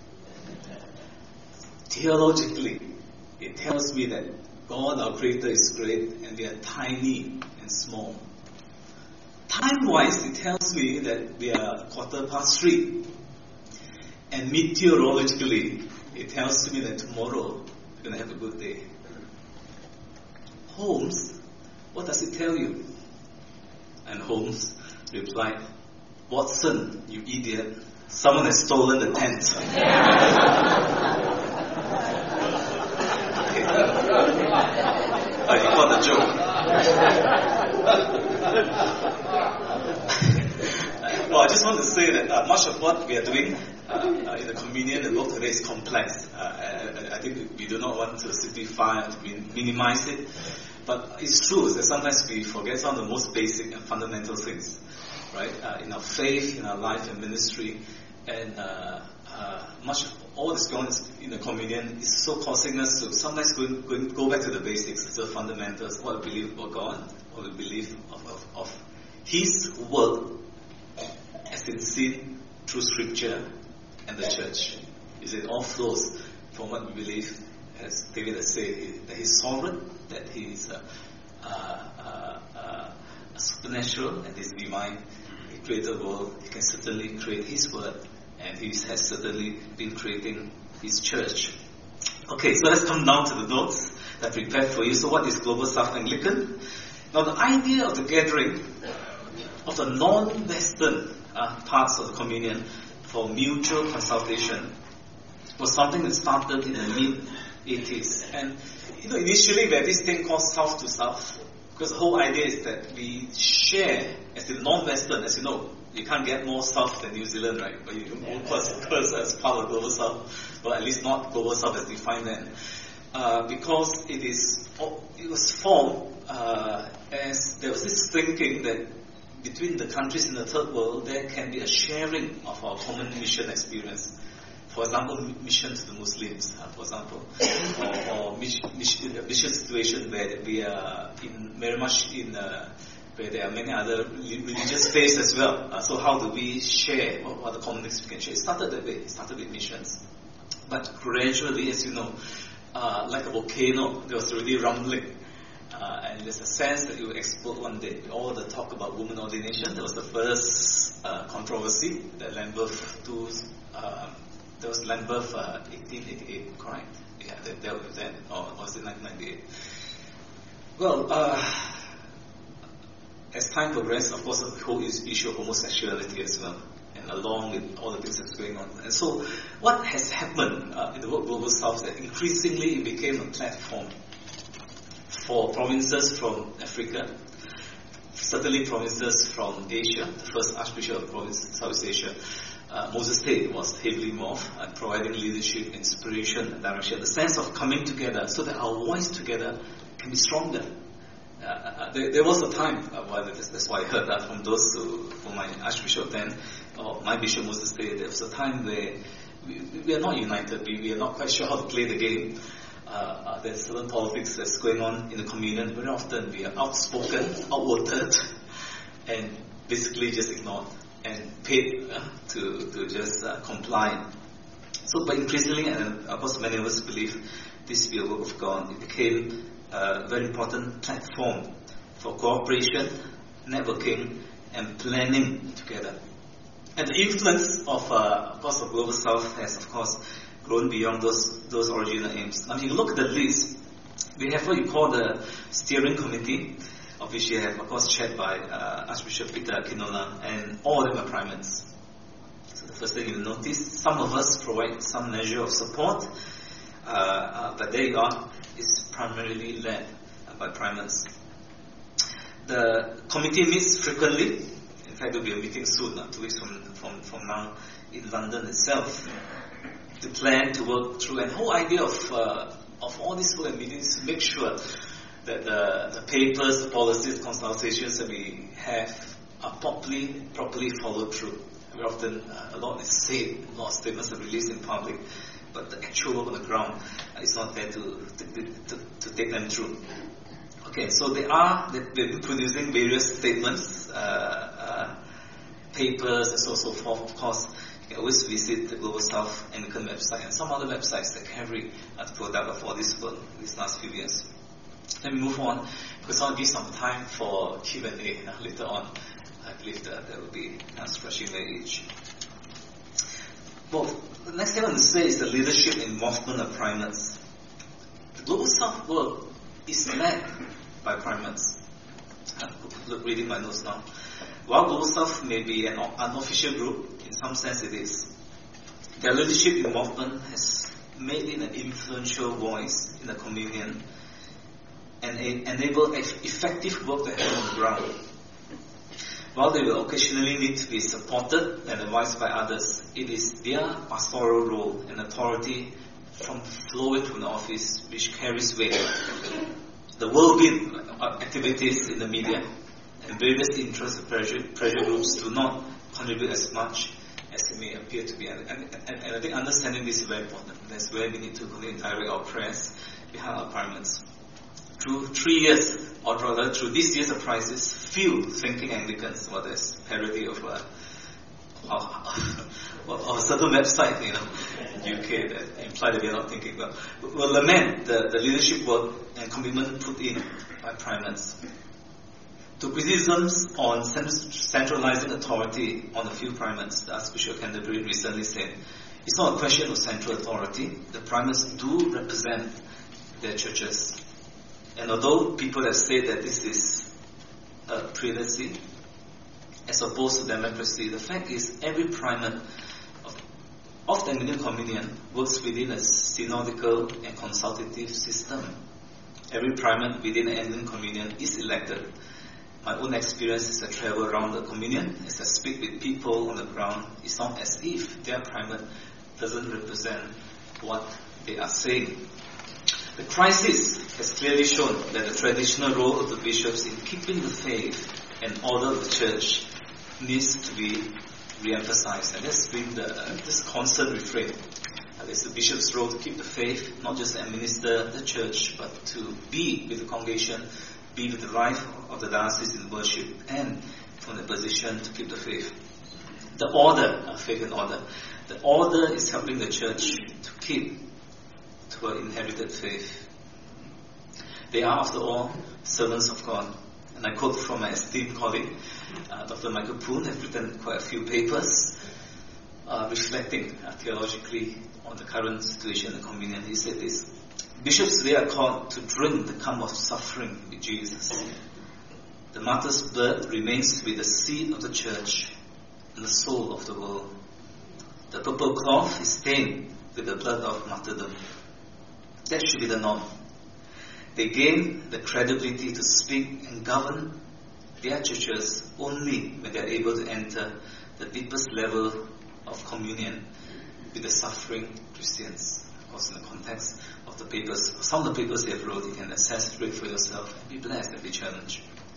Theologically, it tells me that God, our Creator, is great and we are tiny and small. Time-wise, it tells me that we are a quarter past three. And meteorologically, it tells me that tomorrow we're going to have a good day. Holmes, what does it tell you? And Holmes replied, "Watson, you idiot, someone has stolen the tent." I got the joke. Well, I just want to say that uh, much of what we are doing uh, uh, in the communion and work today is complex. Uh, I, I think we do not want to simplify and to min- minimize it. But it's true that sometimes we forget some of the most basic and fundamental things, right? Uh, in our faith, in our life and ministry, and uh, uh, much of all that's going on in the communion is so causing us to sometimes go, go, go back to the basics, the fundamentals, what we believe about God, what we believe of, of, of His work as it's seen through Scripture and the church. Is it all flows from what we believe, as David has said, that He's sovereign, that He is uh, uh, uh, uh, supernatural and He's divine. He created the world. He can certainly create His word and he has certainly been creating his church. Okay, so let's come down to the notes that I prepared for you. So what is Global South Anglican? Now the idea of the gathering of the non-Western uh, parts of the communion for mutual consultation was something that started in the mid eighties. And you know, initially we had this thing called South to South, because the whole idea is that we share as the non-Western. As you know, you can't get more South than New Zealand, right? But you of course, of course as part of Global South, but at least not Global South as defined then, uh, because it is it was formed uh, as there was this thinking that between the countries in the third world there can be a sharing of our common mission experience. For example, mission to the Muslims, uh, for example, or, or mission, mission, mission situation where we are in very much in uh, where there are many other religious faiths as well. Uh, so how do we share what, what the common experience we can share? It started that way. It started with missions, but gradually, as you know, uh, like a volcano, there was already rumbling. Uh, and there's a sense that it will explode one day. All the talk about women ordination, that was the first uh, controversy that led birth to. Uh, There was Lambeth, uh, eighteen eighty-eight, correct? Yeah, they dealt with that, or was it nineteen ninety-eight? Well, uh, as time progressed, of course, the whole issue of homosexuality as well, and along with all the things that's going on. And so, what has happened uh, in the world Global South, that increasingly it became a platform for provinces from Africa, certainly provinces from Asia, the first Archbishop of province, Southeast Asia. Uh, Moses Tate was heavily involved, uh, providing leadership, inspiration, and direction, the sense of coming together so that our voice together can be stronger. Uh, uh, there, there was a time, uh, well, that's, that's why I heard that from those who, from my Archbishop then, or my Bishop Moses Tate, there was a time where we, we are not united, we, we are not quite sure how to play the game. Uh, uh, there's certain politics that's going on in the communion. Very often we are outspoken, outvoted, and basically just ignored and paid uh, to, to just uh, comply. So, but increasingly, and of course many of us believe this to be a work of God, it became a very important platform for cooperation, networking, and planning together. And the influence of, uh, of course, of Global South has, of course, grown beyond those those original aims. Now, if you look at the list, we have what you call the steering committee, of which you have, of course, chaired by uh, Archbishop Peter Akinola, and all of them are primates. So the first thing you notice, some of us provide some measure of support, uh, uh, but there you are, it's primarily led uh, by primates. The committee meets frequently. In fact, there will be a meeting soon, uh, two weeks from, from, from now, in London itself, to plan, to work through. And the whole idea of, uh, of all these work and meetings is to make sure that the, the papers, the policies, consultations that we have are properly, properly followed through. Very often, uh, a lot is said, a lot of statements are released in public, but the actual work on the ground uh, is not there to, to, to, to take them through. Okay, so they are, they've been producing various statements, uh, uh, papers, and so on and so forth. Of course, you can always visit the Global South Anglican website and some other websites that carry uh, the product of all this work these last few years. Let me move on, because I'll give some time for Q and A uh, later on. I believe that there will be uh, scratching their age. Well, the next thing I want to say is the leadership involvement of primates. The Global South work is led by primates. I'm reading my notes now. While Global South may be an unofficial group, in some sense it is, their leadership involvement has made it an influential voice in the communion and enable effective work to happen on the ground. While they will occasionally need to be supported and advised by others, it is their pastoral role and authority from flowing from the office which carries weight. The whirlwind activities in the media and various interest and pressure, pressure groups do not contribute as much as it may appear to be. And, and, and, and I think understanding this is very important. That's where we need to direct our prayers behind our primates. Through three years, or rather through this year's of crisis, few thinking Anglicans, well, there's parody of uh, of a certain website, you know, in U K that imply that we are not thinking about, will lament the, the leadership work and commitment put in by primates To criticisms on centralizing authority on a few primates, the Archbishop of Canterbury recently said, it's not a question of central authority. The primates do represent their churches. And although people have said that this is a prelacy, as opposed to democracy, the fact is every primate of, of the Anglican Communion works within a synodical and consultative system. Every primate within the Anglican Communion is elected. My own experience as I travel around the communion, as I speak with people on the ground, it's not as if their primate doesn't represent what they are saying. The crisis has clearly shown that the traditional role of the bishops in keeping the faith and order of the church needs to be re-emphasized. And that's been the, uh, this constant refrain. Uh, it's the bishop's role to keep the faith, not just administer the church, but to be with the congregation, be with the life of the diocese in worship, and from the position to keep the faith. The order, uh, faith and order. The order is helping the church to keep to her inherited faith. They are, after all, servants of God. And I quote from my esteemed colleague, uh, Doctor Michael Poon, has written quite a few papers uh, reflecting uh, theologically on the current situation in the communion. He said this: bishops today are called to drink the cup of suffering with Jesus. The martyr's blood remains to be the seed of the church and the soul of the world. The purple cloth is stained with the blood of martyrdom. That should be the norm. They gain the credibility to speak and govern their churches only when they are able to enter the deepest level of communion with the suffering Christians. Of course, in the context of the papers, some of the papers they have wrote, you can assess, read for yourself, and be blessed and be challenged.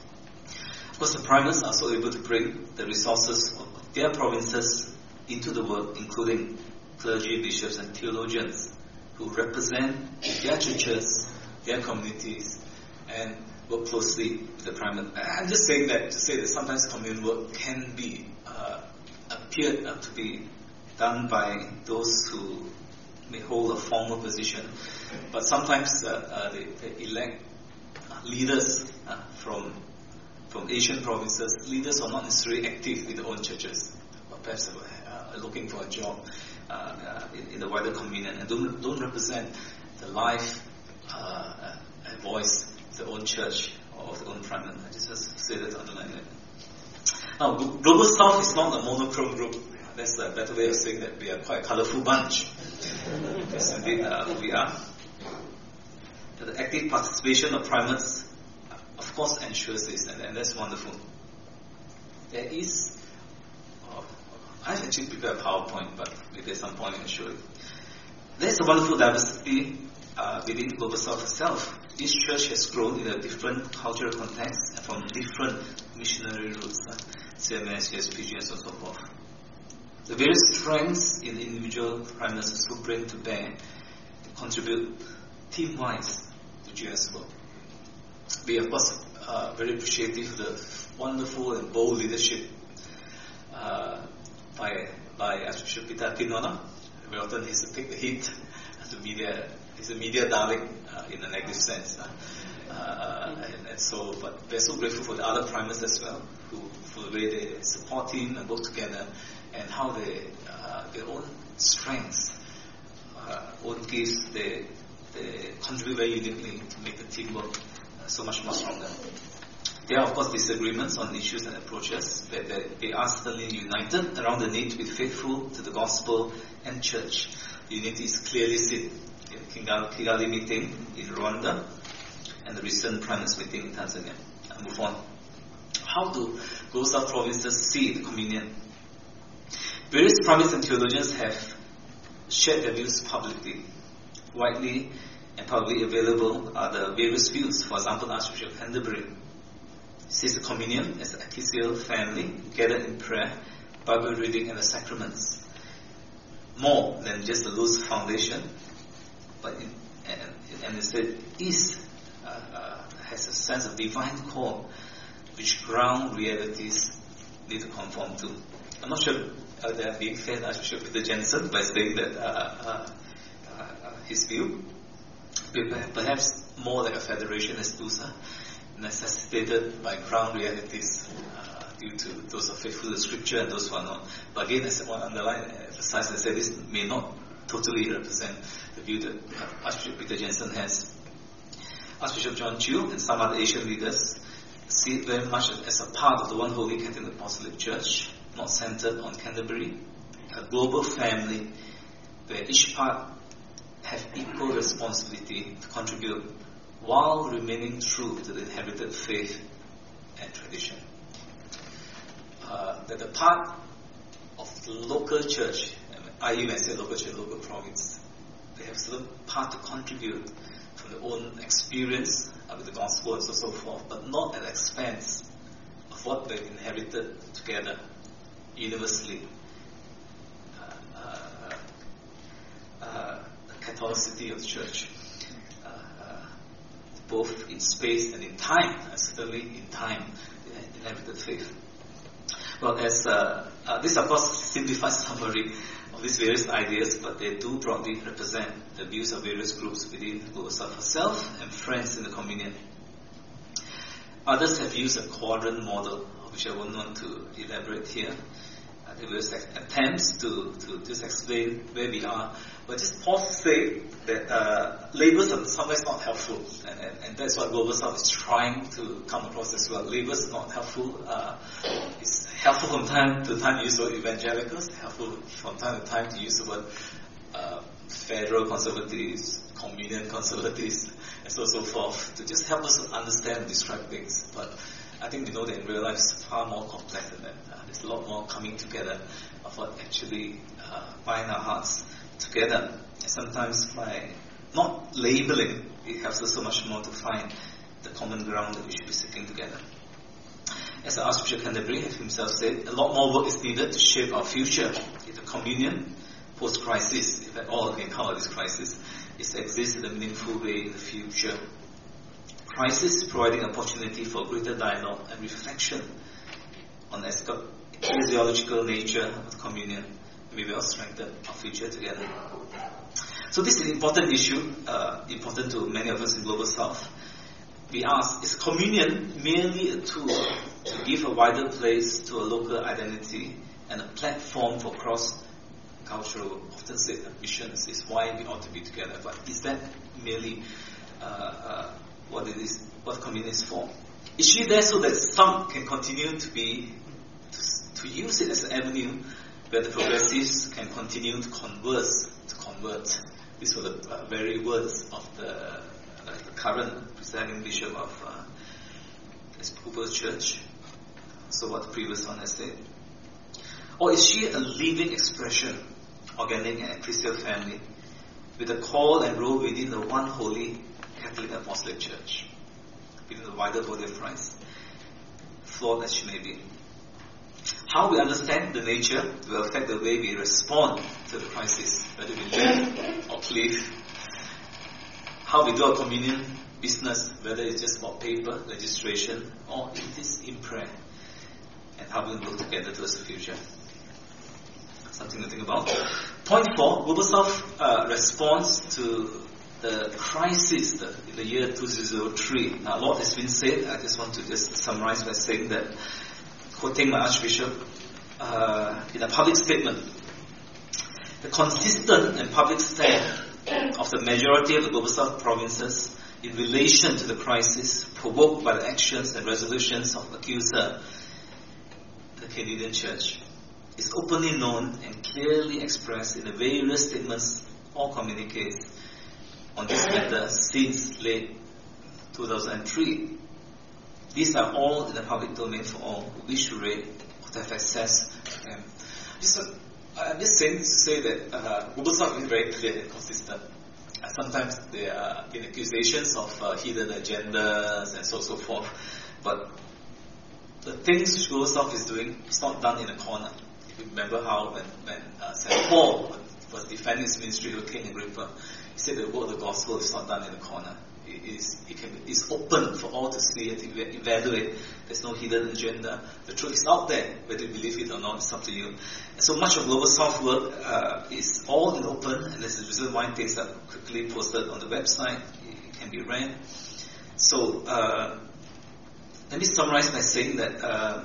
Of course, the primates are also able to bring the resources of their provinces into the work, including clergy, bishops, and theologians who represent their churches, their communities, and work closely with the primate. I'm just saying that to say that sometimes communal work can be uh, appeared uh, to be done by those who may hold a formal position, but sometimes uh, uh, they, they elect uh, leaders uh, from from Asian provinces, leaders who are not necessarily active in their own churches, but perhaps uh, looking for a job uh, uh, in, in the wider communion, and don't don't represent the life uh, and voice of their own church or of their own primate. I just, just say that to underline that. Now, Global South is not a monochrome group. That's a better way of saying that we are quite a colourful bunch. Yes, indeed, uh, we are. The active participation of primates, of course, ensures this, and, and that's wonderful. There is, oh, I've actually prepared a PowerPoint, but maybe at some point I can show it. There's a wonderful diversity uh, within Global South itself. Each church has grown in a different cultural context and from different missionary roots, uh, C M S, C S P G, and so forth. The various strengths in individual primates also bring to bear and contribute team-wise to G S work. We are, of course, uh, very appreciative of the wonderful and bold leadership uh, by by Archbishop Peter Aquinola. Very often he's to take the heat as a media, he's a media darling uh, in a negative sense. Uh, uh, and, and so, but we're so grateful for the other primates as well, who for the way they support him and work together, and how they uh, their own strengths, uh, own gifts, they they contribute very uniquely to make the team work so much more stronger. There are, of course, disagreements on issues and approaches, but they are certainly united around the need to be faithful to the gospel and church. Unity is clearly seen in the Kigali, Kigali meeting in Rwanda and the recent primates meeting in Tanzania. I'll move on. How do Global South provinces see the communion? Various primates and theologians have shared their views publicly. Widely and publicly available are the various views. For example, Archbishop of Canterbury sees the communion as an ecclesial family gathered in prayer, Bible reading, and the sacraments. More than just a loose foundation, but in, and, and instead is uh, uh, has a sense of divine core, which ground realities need to conform to. I'm not sure uh, that I'm being fair to Archbishop Peter Jensen by saying that uh, uh, uh, his view, perhaps more like a federation as Dusa, necessitated by ground realities uh, due to those are faithful to Scripture and those who are not. But again, as I want to underline and emphasize, I say this may not totally represent the view that Archbishop Peter Jensen has. Archbishop John Chiu and some other Asian leaders see it very much as a part of the One Holy Catholic Apostolic Church, not centered on Canterbury, a global family where each part have equal responsibility to contribute while remaining true to the inherited faith and tradition. Uh, that the part of the local church, I even say local church, local province, they have certain part to contribute from their own experience uh, with the gospel and so, so forth, but not at the expense of what they've inherited together universally. Uh, uh, uh, the Catholicity of the church, uh, uh, both in space and in time, and certainly in time, the inherited faith. Well, as uh, uh, this of course simplifies summary of these various ideas, but they do broadly represent the views of various groups within Global South herself and friends in the communion. Others have used a quadrant model, which I won't want to elaborate here. Uh, there were attempts to, to just explain where we are, but just pause to say that uh, labels are sometimes not helpful, and, and, and that's what Global South is trying to come across as well. Labels are not helpful. Uh, it's helpful from time to time to use the word evangelicals, helpful from time to time to use the word uh, federal conservatives, communion conservatives, and so so forth, to just help us understand and describe things. But I think we know that in real life it's far more complex than that. Uh, there's a lot more coming together of what actually uh, bind our hearts together. And sometimes by not labeling, it helps us so much more to find the common ground that we should be seeking together. As the Archbishop Canterbury himself said, a lot more work is needed to shape our future. The communion, post-crisis, if at all we can call it this crisis, is to exist in a meaningful way in the future. Crisis providing opportunity for greater dialogue and reflection on the ecclesiological nature of the communion. May we all strengthen our future together. So this is an important issue, uh, important to many of us in Global South. We ask, is communion merely a tool to give a wider place to a local identity and a platform for cross-cultural, often said that missions is why we ought to be together, but is that merely uh, uh, what it is, what communion is for? Is she there so that some can continue to be, to, to use it as an avenue where the progressives can continue to converse, to convert? These were the uh, very words of the, uh, the current presiding bishop of uh, Episcopal Church. So what the previous one has said. Or is she a living expression, organic and ecclesial family, with a call and role within the one holy Catholic Apostolic Church, within the wider body of Christ, flawed as she may be? How we understand the nature will affect the way we respond to the crisis, whether we live or live. How we do our communion business, whether it's just about paper, registration, or it is in prayer. And how we work together towards the future. Something to think about. Point four, Global South uh, response to the crisis the, in the year two thousand three. Now, a lot has been said. I just want to just summarize by saying that, quoting my Archbishop, uh, in a public statement, the consistent and public stand of the majority of the Global South provinces in relation to the crisis provoked by the actions and resolutions of accuser, the Canadian Church, is openly known and clearly expressed in the various statements or communiques on this matter since late two thousand three. These are all in the public domain for all who wish to read or to have access to them. Just, uh, I'm just saying to say that uh, Global South is very clear and consistent. Uh, sometimes there are been accusations of uh, hidden agendas and so so forth, but the things which Global South is doing is not done in a corner. If you remember how when, when uh, Saint Paul was defending his ministry with King Agrippa, he said the word of the gospel is not done in a corner. It is it can be, it's open for all to see and to evaluate. There's no hidden agenda. The truth is out there. Whether you believe it or not, it's up to you. And so much of Global South work uh, is all in open, and there's a reason why things are quickly posted on the website. It can be read. So uh, let me summarize by saying that uh,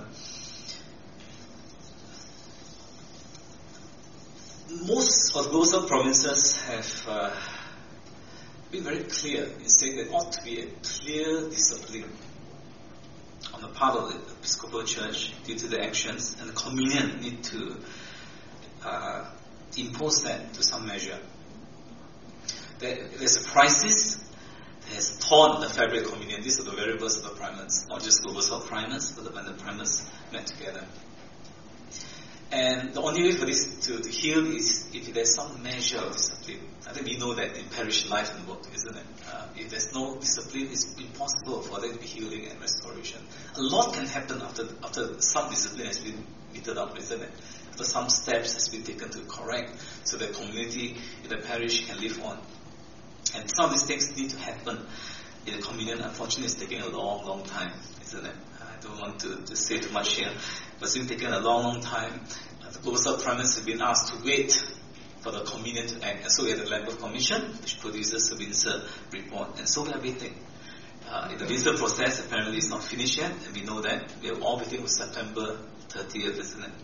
most of those provinces have uh, been very clear in saying there ought to be a clear discipline on the part of the Episcopal Church due to the actions, and the communion need to uh, impose that to some measure. There, there's a crisis that has torn the fabric of communion. These are the variables of the primates, not just global south primates, but when the primates met together. And the only way for this to, to heal is if there's some measure of discipline. I think we know that in parish life and work, isn't it? Uh, if there's no discipline, it's impossible for there to be healing and restoration. A lot can happen after after some discipline has been meted out, isn't it? After some steps has been taken to correct, so the community in the parish can live on. And some of these things need to happen in the communion. Unfortunately, it's taking a long, long time, isn't it? I don't want to, to say too much here, but it's been taking a long, long time. Uh, the global south primates have been asked to wait for the communion to act. And so we have the Lambeth Commission, which produces the Windsor report. And so we are waiting. Uh, the Windsor process apparently is not finished yet, and we know that. We are all waiting for September thirtieth, isn't it?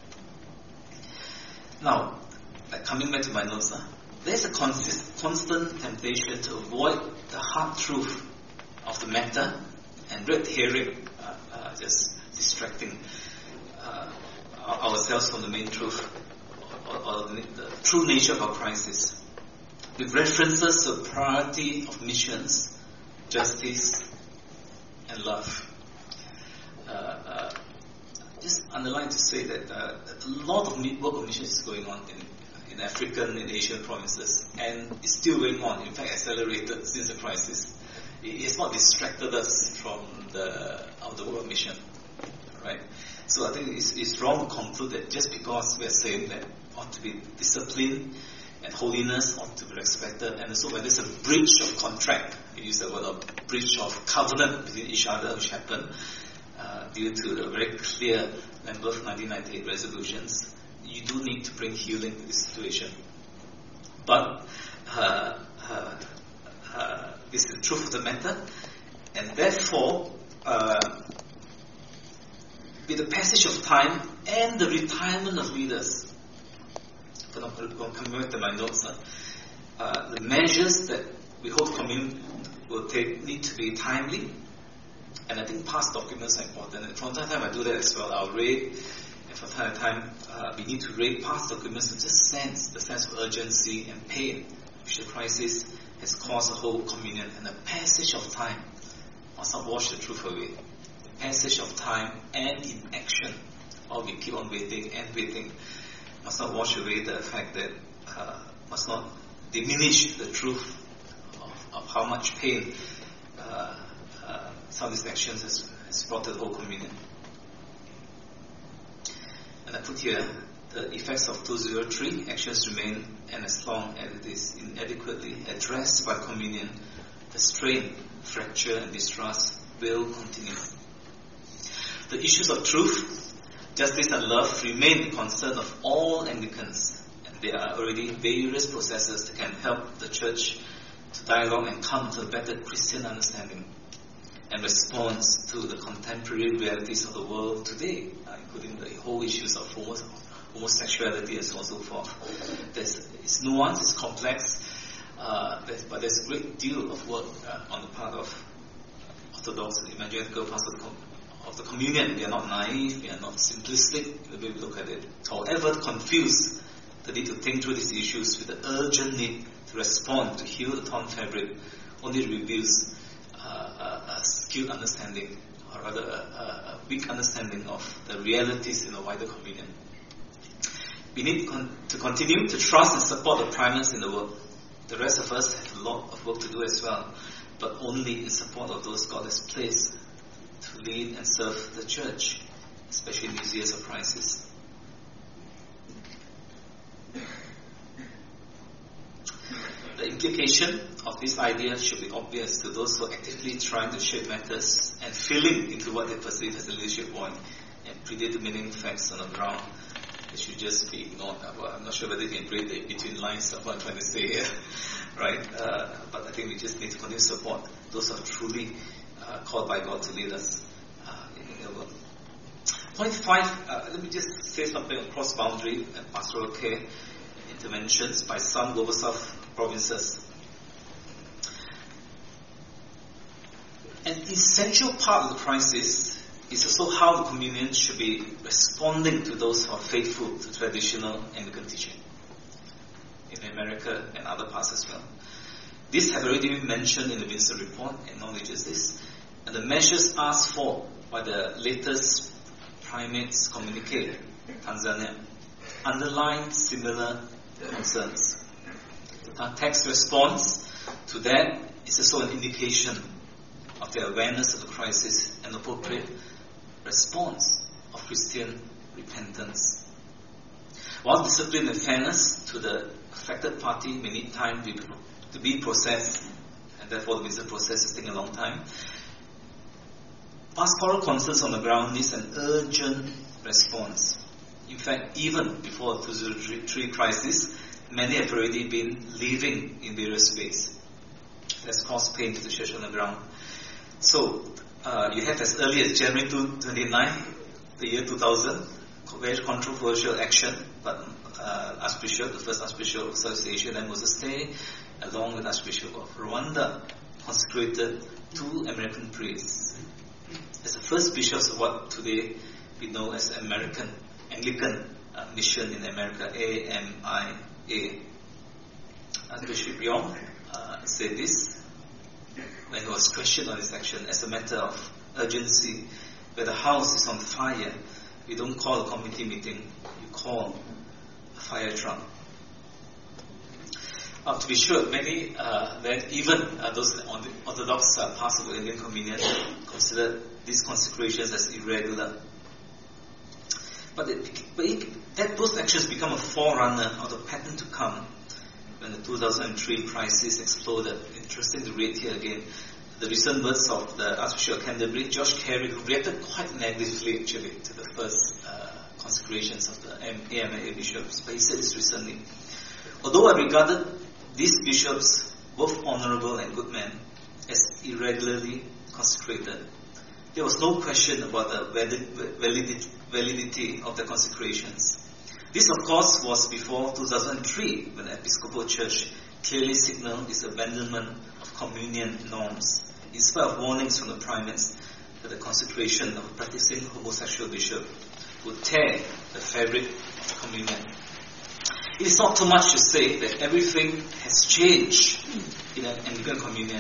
Now, uh, coming back to my notes, uh, there's a consist, constant temptation to avoid the hard truth of the matter and red herring, uh, uh, just distracting uh, ourselves from the main truth or, or the, the true nature of our crisis, with references to the priority of missions, justice, and love. Uh, uh, just underline to say that uh, a lot of work of missions is going on in in African and Asian provinces, and it's still going on, in fact accelerated since the crisis. It has not distracted us from the of the work of mission, right? So I think it's, it's wrong to conclude that just because we are saying that ought to be discipline and holiness ought to be respected, and also when there's a breach of contract, you use the word of breach of covenant between each other which happened uh, due to the very clear Lambeth nineteen ninety-eight resolutions, you do need to bring healing to this situation. But uh, uh, uh, this is the truth of the matter, and therefore, uh, with the passage of time and the retirement of leaders, if I'm coming back to my notes, uh, uh, the measures that we hope communion will take need to be timely, and I think past documents are important. And from time to time I do that as well. I'll read. From time to time, uh, we need to read past documents and just sense the sense of urgency and pain which the crisis has caused the whole communion. And the passage of time must not wash the truth away. The passage of time and inaction, or we keep on waiting and waiting, must not wash away the fact that, uh, must not diminish the truth of, of how much pain uh, uh, some of these actions has, has brought to the whole communion. And I put here, the effects of two oh three actions remain, and as long as it is inadequately addressed by communion, the strain, fracture, and distrust will continue. The issues of truth, justice, and love remain the concern of all Anglicans, and there are already various processes that can help the Church to dialogue and come to a better Christian understanding and response to the contemporary realities of the world today, uh, including the whole issues of homo- homosexuality and so on and so forth. There's, it's nuanced, it's complex, uh, there's, but there's a great deal of work uh, on the part of Orthodox and evangelical parts of the, com- of the communion. We are not naive, we are not simplistic the way we look at it. However confused, the need to think through these issues with the urgent need to respond to heal the torn fabric only reveals Uh, a, a skewed understanding, or rather a, a weak understanding of the realities in the wider communion. We need con- to continue to trust and support the primates in the work. The rest of us have a lot of work to do as well, but only in support of those God has placed to lead and serve the Church, especially in these years of crisis. The implication of this idea should be obvious to those who are actively trying to shape matters and filling into what they perceive as a leadership point and predetermining facts on the ground. It should just be ignored. Well, I'm not sure whether you can read the between lines of what I'm trying to say here, right? Uh, but I think we just need to continue to support those who are truly uh, called by God to lead us uh, taking over. Point five, uh, let me just say something on cross-boundary and pastoral care interventions by some Global South provinces. An essential part of the crisis is also how the communion should be responding to those who are faithful to traditional Anglican teaching in America and other parts as well. This has already been mentioned in the Vincent Report, acknowledges this, and the measures asked for by the latest Primates Communique, Tanzania, underline similar concerns. Our text response to that is also an indication of the awareness of the crisis and appropriate response of Christian repentance. While discipline and fairness to the affected party may need time to be, to be processed, and therefore the visa process is taking a long time, pastoral concerns on the ground needs an urgent response. In fact, even before the two thousand three crisis, many have already been living in various ways. That's caused pain to the church on the ground. So, uh, you have as early as January twenty-ninth, the year two thousand, very controversial action, but uh, Archbishop, the first Archbishop of Southeast Asia, then Moses Tay, along with Archbishop of Rwanda, consecrated two American priests as the first bishops of what today we know as American Anglican uh, Mission in America, A M I A. Archbishop Yong uh, said this when he was questioned on his action as a matter of urgency. Where the house is on fire, you don't call a committee meeting, you call a fire truck. Uh, to be sure, many uh, then even uh, those Orthodox uh, pastors of Indian Communion considered these consecrations as irregular. But, it, but it, that those actions become a forerunner of the pattern to come when the two thousand three crisis exploded. Interesting to read here again the recent words of the Archbishop of Canterbury, George Carey, who reacted quite negatively actually to the first uh, consecrations of the A M I A bishops. But he said this recently: although I regarded these bishops, both honorable and good men, as irregularly consecrated, there was no question about the validity, validity of the consecrations. This, of course, was before two thousand three, when the Episcopal Church clearly signaled its abandonment of communion norms, in spite of warnings from the primates that the consecration of a practicing homosexual bishop would tear the fabric of communion. It is not too much to say that everything has changed in an Anglican communion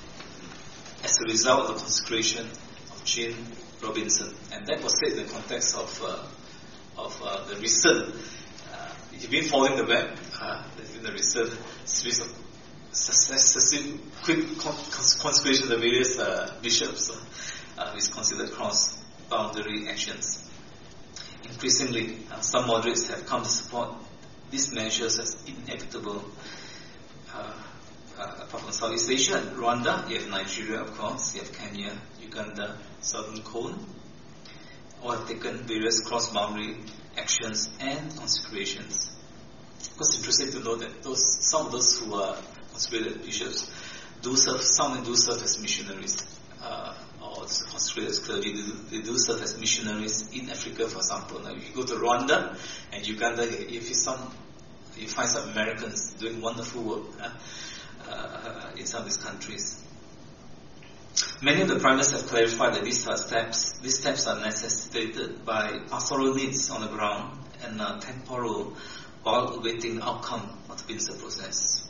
as a result of the consecration of Jean Robinson. And that was said in the context of uh, of uh, the recent, uh, if you've been following the web, uh, there's been the recent series of successive quick consecrations of various uh, bishops, uh, which considered cross-boundary actions. Increasingly, uh, some moderates have come to support these measures as inevitable. Uh, uh, apart from Southeast Asia and Rwanda, you have Nigeria, of course, you have Kenya, Uganda, Southern Cone, all have taken various cross-boundary actions and consecrations. Of course, it's interesting to know that those some of those who are consecrated bishops do serve, some do serve as missionaries, uh, or consecrated as clergy, they do, they do serve as missionaries in Africa, for example. Now, if you go to Rwanda and Uganda, if you some, you find some Americans doing wonderful work uh, uh, in some of these countries. Many of the primates have clarified that these are steps. These steps are necessitated by pastoral needs on the ground and uh, temporal, while awaiting the outcome of the visa process.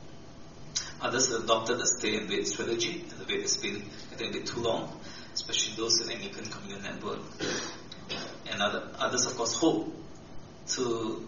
Others have adopted a stay and wait strategy, and the wait has been getting a bit too long, especially those in Anglican Communion Network. And other, others, of course, hope to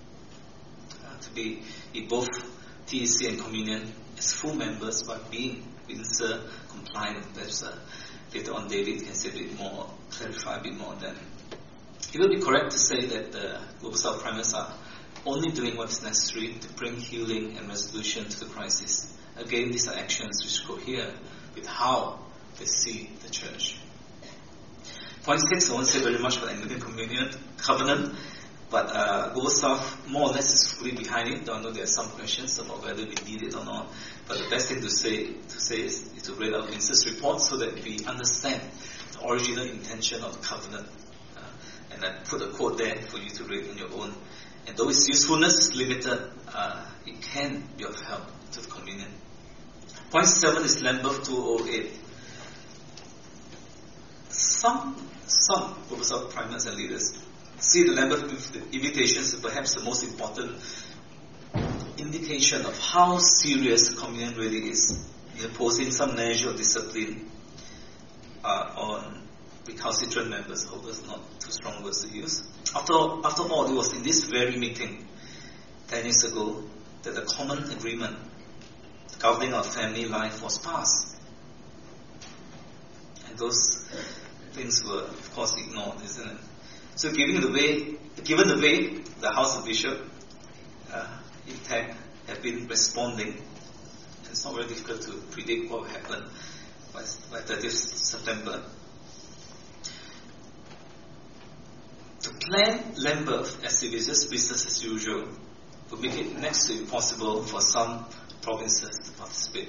uh, to be in both T E C and Communion as full members by being Windsor compliant. Perhaps uh, later on David can say a bit more, clarify a bit more then. It would be correct to say that the Global South primates are only doing what is necessary to bring healing and resolution to the crisis. Again, these are actions which cohere with how they see the church. Point six, I won't say very much about Anglican Communion Covenant, but uh, Global South more or less is fully behind it. I know there are some questions about whether we need it or not, but the best thing to say to say is, is to read out Vincent's report so that we understand the original intention of the covenant. Uh, and I put a quote there for you to read on your own. And though its usefulness is limited, uh, it can be of help to the communion. Point seven is Lambeth two oh eight. Some, some Provincial Primates and leaders see the Lambeth invitations as perhaps the most important indication of how serious communion really is, in imposing some measure of discipline uh, on recalcitrant members. I hope that's not too strong words to use. After all, after all, it was in this very meeting, ten years ago, that the common agreement governing our family life was passed. And those things were, of course, ignored, isn't it? So given the way, given the way the House of Bishop uh, intact have been responding, and it's not very difficult to predict what will happen by, by thirtieth September. To plan Lambeth as if it's just business as usual would make it next to impossible for some provinces to participate.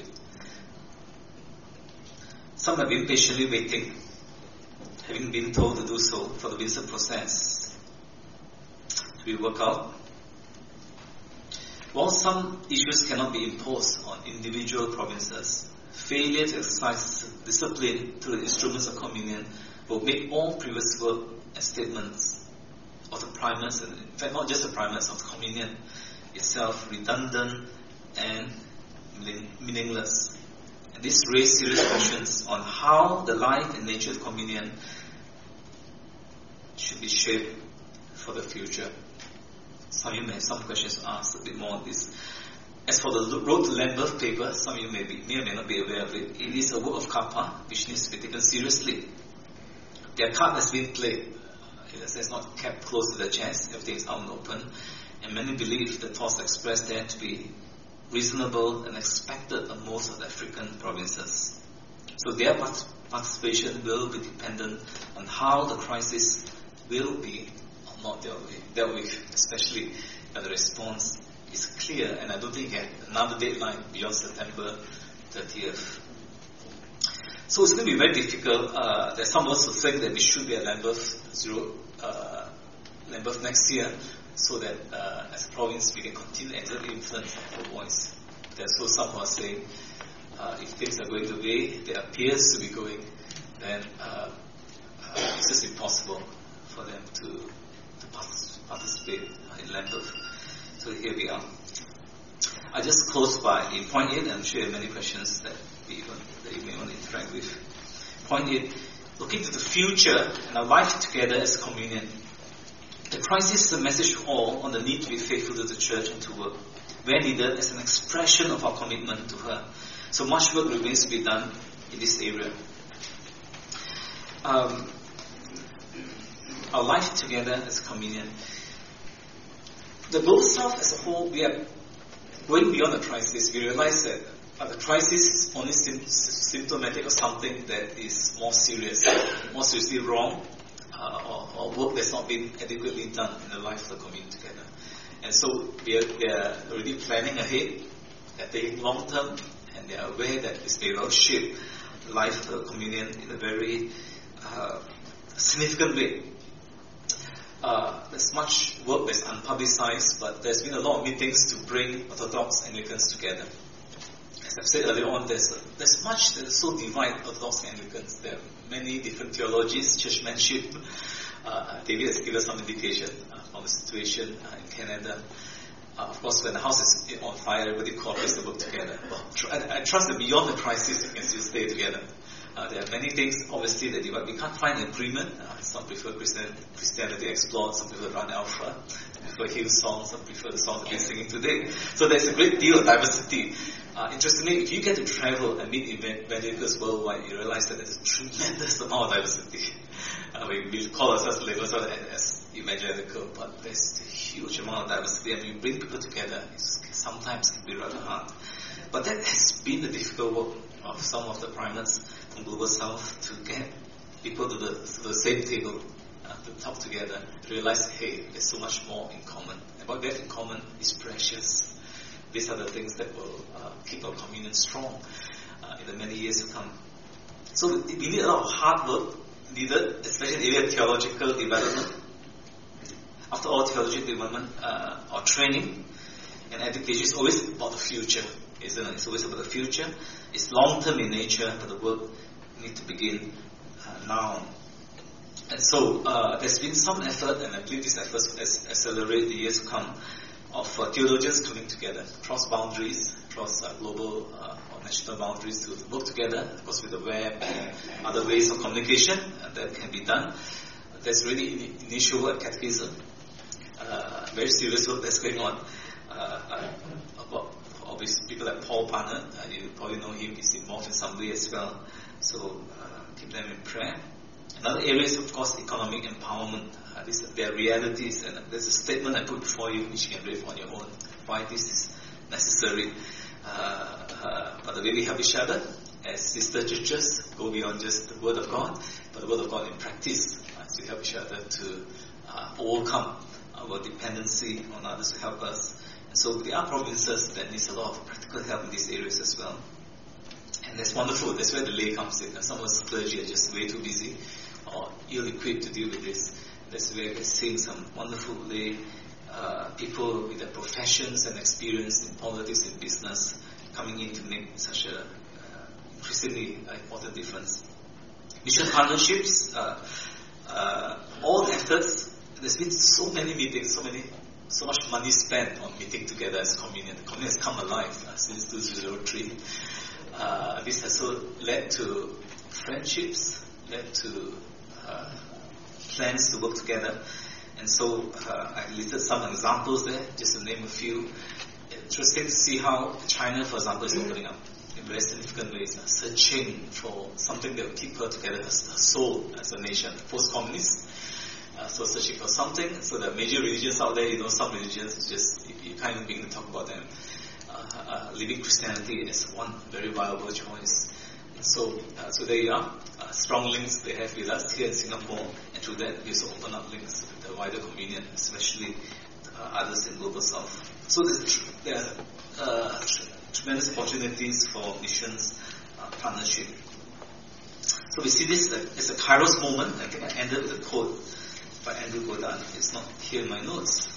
Some have been patiently waiting, having been told to do so for the Windsor process to be worked out. While some issues cannot be imposed on individual provinces, failure to exercise discipline through the instruments of communion will make all previous work and statements of the primates, and in fact not just the primates, of the communion itself, redundant and meaningless. And this raises serious questions on how the life and nature of communion should be shaped for the future. Some of you may have some questions to ask a bit more on this. As for the Road to Lambeth paper, some of you may, be, may or may not be aware of it. It is a work of Kappa which needs to be taken seriously. Their card has been played. In a sense, not kept close to the chest. Everything is out and open. And many believe the thoughts expressed there to be reasonable and expected on most of the African provinces. So their participation will be dependent on how the crisis will be or not dealt with, dealt with, especially when the response is clear. And I don't think you have another deadline beyond September thirtieth. So it's going to be very difficult. Uh, there's some of us who think that we should be at Lambeth zero, uh, Lambeth next year, so that uh, as a province we can continue to exert influence of our voice. There's also some who are saying uh, if things are going the way they appears to be going, then uh, uh, it's just impossible for them to, to participate in Lambeth. So here we are. I just close by in point eight, and I'm sure you have many questions that, we, that you may want to interact with. Point eight, looking to the future and our life together as a communion. The crisis is a message to all on the need to be faithful to the church and to work, where needed, as an expression of our commitment to her. So much work remains to be done in this area. Um, our life together as a communion. The Global South as a whole, we are going beyond the crisis. We realize that uh, the crisis is only sim- symptomatic of something that is more serious, more seriously wrong, uh, or, or work that's not been adequately done in the life of the community together. And so we are, they are already planning ahead, they're thinking long term, and they are aware that this may well shape the life of the communion in a very uh, significant way. Uh, there's much work that's unpublicized, but there's been a lot of meetings to bring Orthodox Anglicans together. As I've said earlier on, there's, a, there's much that is so divided Orthodox Anglicans. There are many different theologies, churchmanship. Uh, David has given us some indication uh, on the situation uh, in Canada. Uh, of course, when the house is on fire, everybody cooperates to work together. Well, tr- I, I trust that beyond the crisis, we can still stay together. Uh, there are many things, obviously, that divide. We can't find an agreement. Uh, some prefer Christian, Christianity explored, some prefer Run Alpha, some prefer Hillsong, some prefer the song that we're singing today. So there's a great deal of diversity. Uh, interestingly, if you get to travel and meet evangelicals worldwide, you realize that there's a tremendous amount of diversity. Uh, we, we call ourselves labels as evangelical, but there's a huge amount of diversity, and we bring people together. It's, sometimes it can be rather hard. But that has been the difficult work of some of the primates from Global South to get people to the, to the same table, uh, to talk together, to realize, hey, there's so much more in common. And what we have in common is precious. These are the things that will uh, keep our communion strong uh, in the many years to come. So we need a lot of hard work needed, especially in the area of theological development. After all, theological development uh, or training and education is always about the future, isn't it? It's always about the future. It's long-term in nature, but the work needs to begin uh, now. And so uh, there's been some effort, and I believe this effort will accelerate the years to come, of uh, theologians coming together, cross boundaries, cross uh, global uh, or national boundaries to work together, of course with the web and other ways of communication uh, that can be done. There's really in- initial work, catechism, uh, very serious work that's going on. Uh, uh, about obviously people like Paul Parnett, uh, you probably know him, he's involved in some way as well. So uh, keep them in prayer. Another area is, of course, economic empowerment. Uh, this, there are realities, and there's a statement I put before you, which you can read on your own, why this is necessary. Uh, uh, but the way we help each other as sister churches go beyond just the Word of God, but the Word of God in practice. Uh, so we help each other to uh, overcome our dependency on others to help us. And so there are provinces that need a lot of practical help in these areas as well. And that's wonderful. That's where the lay comes in. Some of us clergy are just way too busy or ill-equipped to deal with this. That's where we're seeing some wonderful lay uh, people with their professions and experience in politics and business coming in to make such a uh, increasingly important difference. Mission partnerships, uh, uh, all efforts. There's been so many meetings, so many, so much money spent on meeting together as communion. The communion has come alive uh, since two thousand three. Uh, this has so led to friendships, led to uh, plans to work together. And so uh, I listed some examples there, just to name a few. Interesting to see how China, for example, is opening up in very significant ways, uh, searching for something that will keep her together, her, her soul as a nation, post-communist. Uh, so searching for something. So there are major religions out there, you know, some religions, just you, you can't even begin to talk about them. Uh, uh, living Christianity is one very viable choice. And so, uh, so there you are. Uh, strong links they have with us here in Singapore, and through that we also open up links with the wider communion, especially uh, others in Global South. So tr- there are uh, tr- tremendous opportunities for missions uh, partnership. So we see this as a Kairos moment. I think I ended with a quote by Andrew Goddard. It's not here in my notes.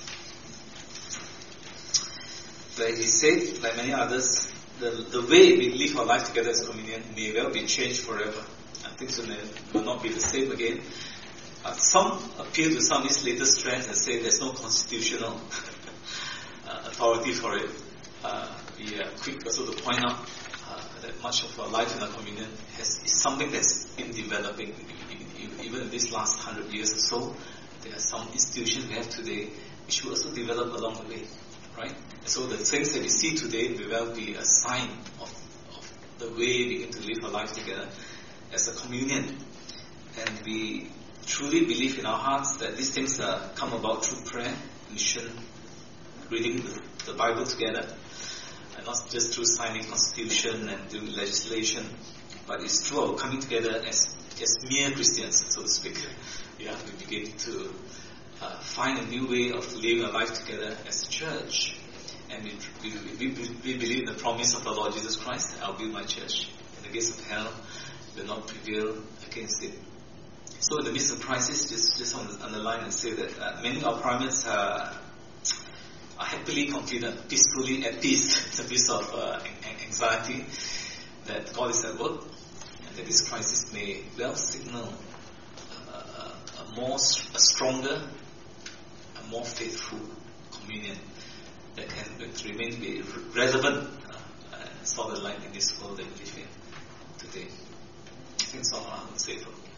But he said, like many others, the, the way we live our life together as communion may well be changed forever. And things will, will not be the same again. Uh, some appeal to some of these latest trends and say there's no constitutional uh, authority for it. Uh, we are quick also to point out uh, that much of our life in our communion has, is something that's been developing. Even in this last hundred years or so, there are some institutions we have today which will also develop along the way. Right? So the things that we see today will well be a sign of, of the way we get to live our life together as a communion. And we truly believe in our hearts that these things uh, come about through prayer, mission, reading the, the Bible together, and not just through signing constitution and doing legislation, but it's through our coming together as, as mere Christians, so to speak. Yeah, we begin to Uh, find a new way of living our life together as a church. And we, we, we, we believe in the promise of the Lord Jesus Christ, I'll build my church, and the gates of hell will not prevail against it. So in the midst of crisis, just, just on the, underline and say that uh, many of our primates uh, are happily confident, peacefully at peace, in the midst of uh, anxiety, that God is at work, and that this crisis may well signal uh, a more, a stronger, more faithful communion that can remain to be relevant uh, and solid light in this world that we live in today. I think that's all I would say for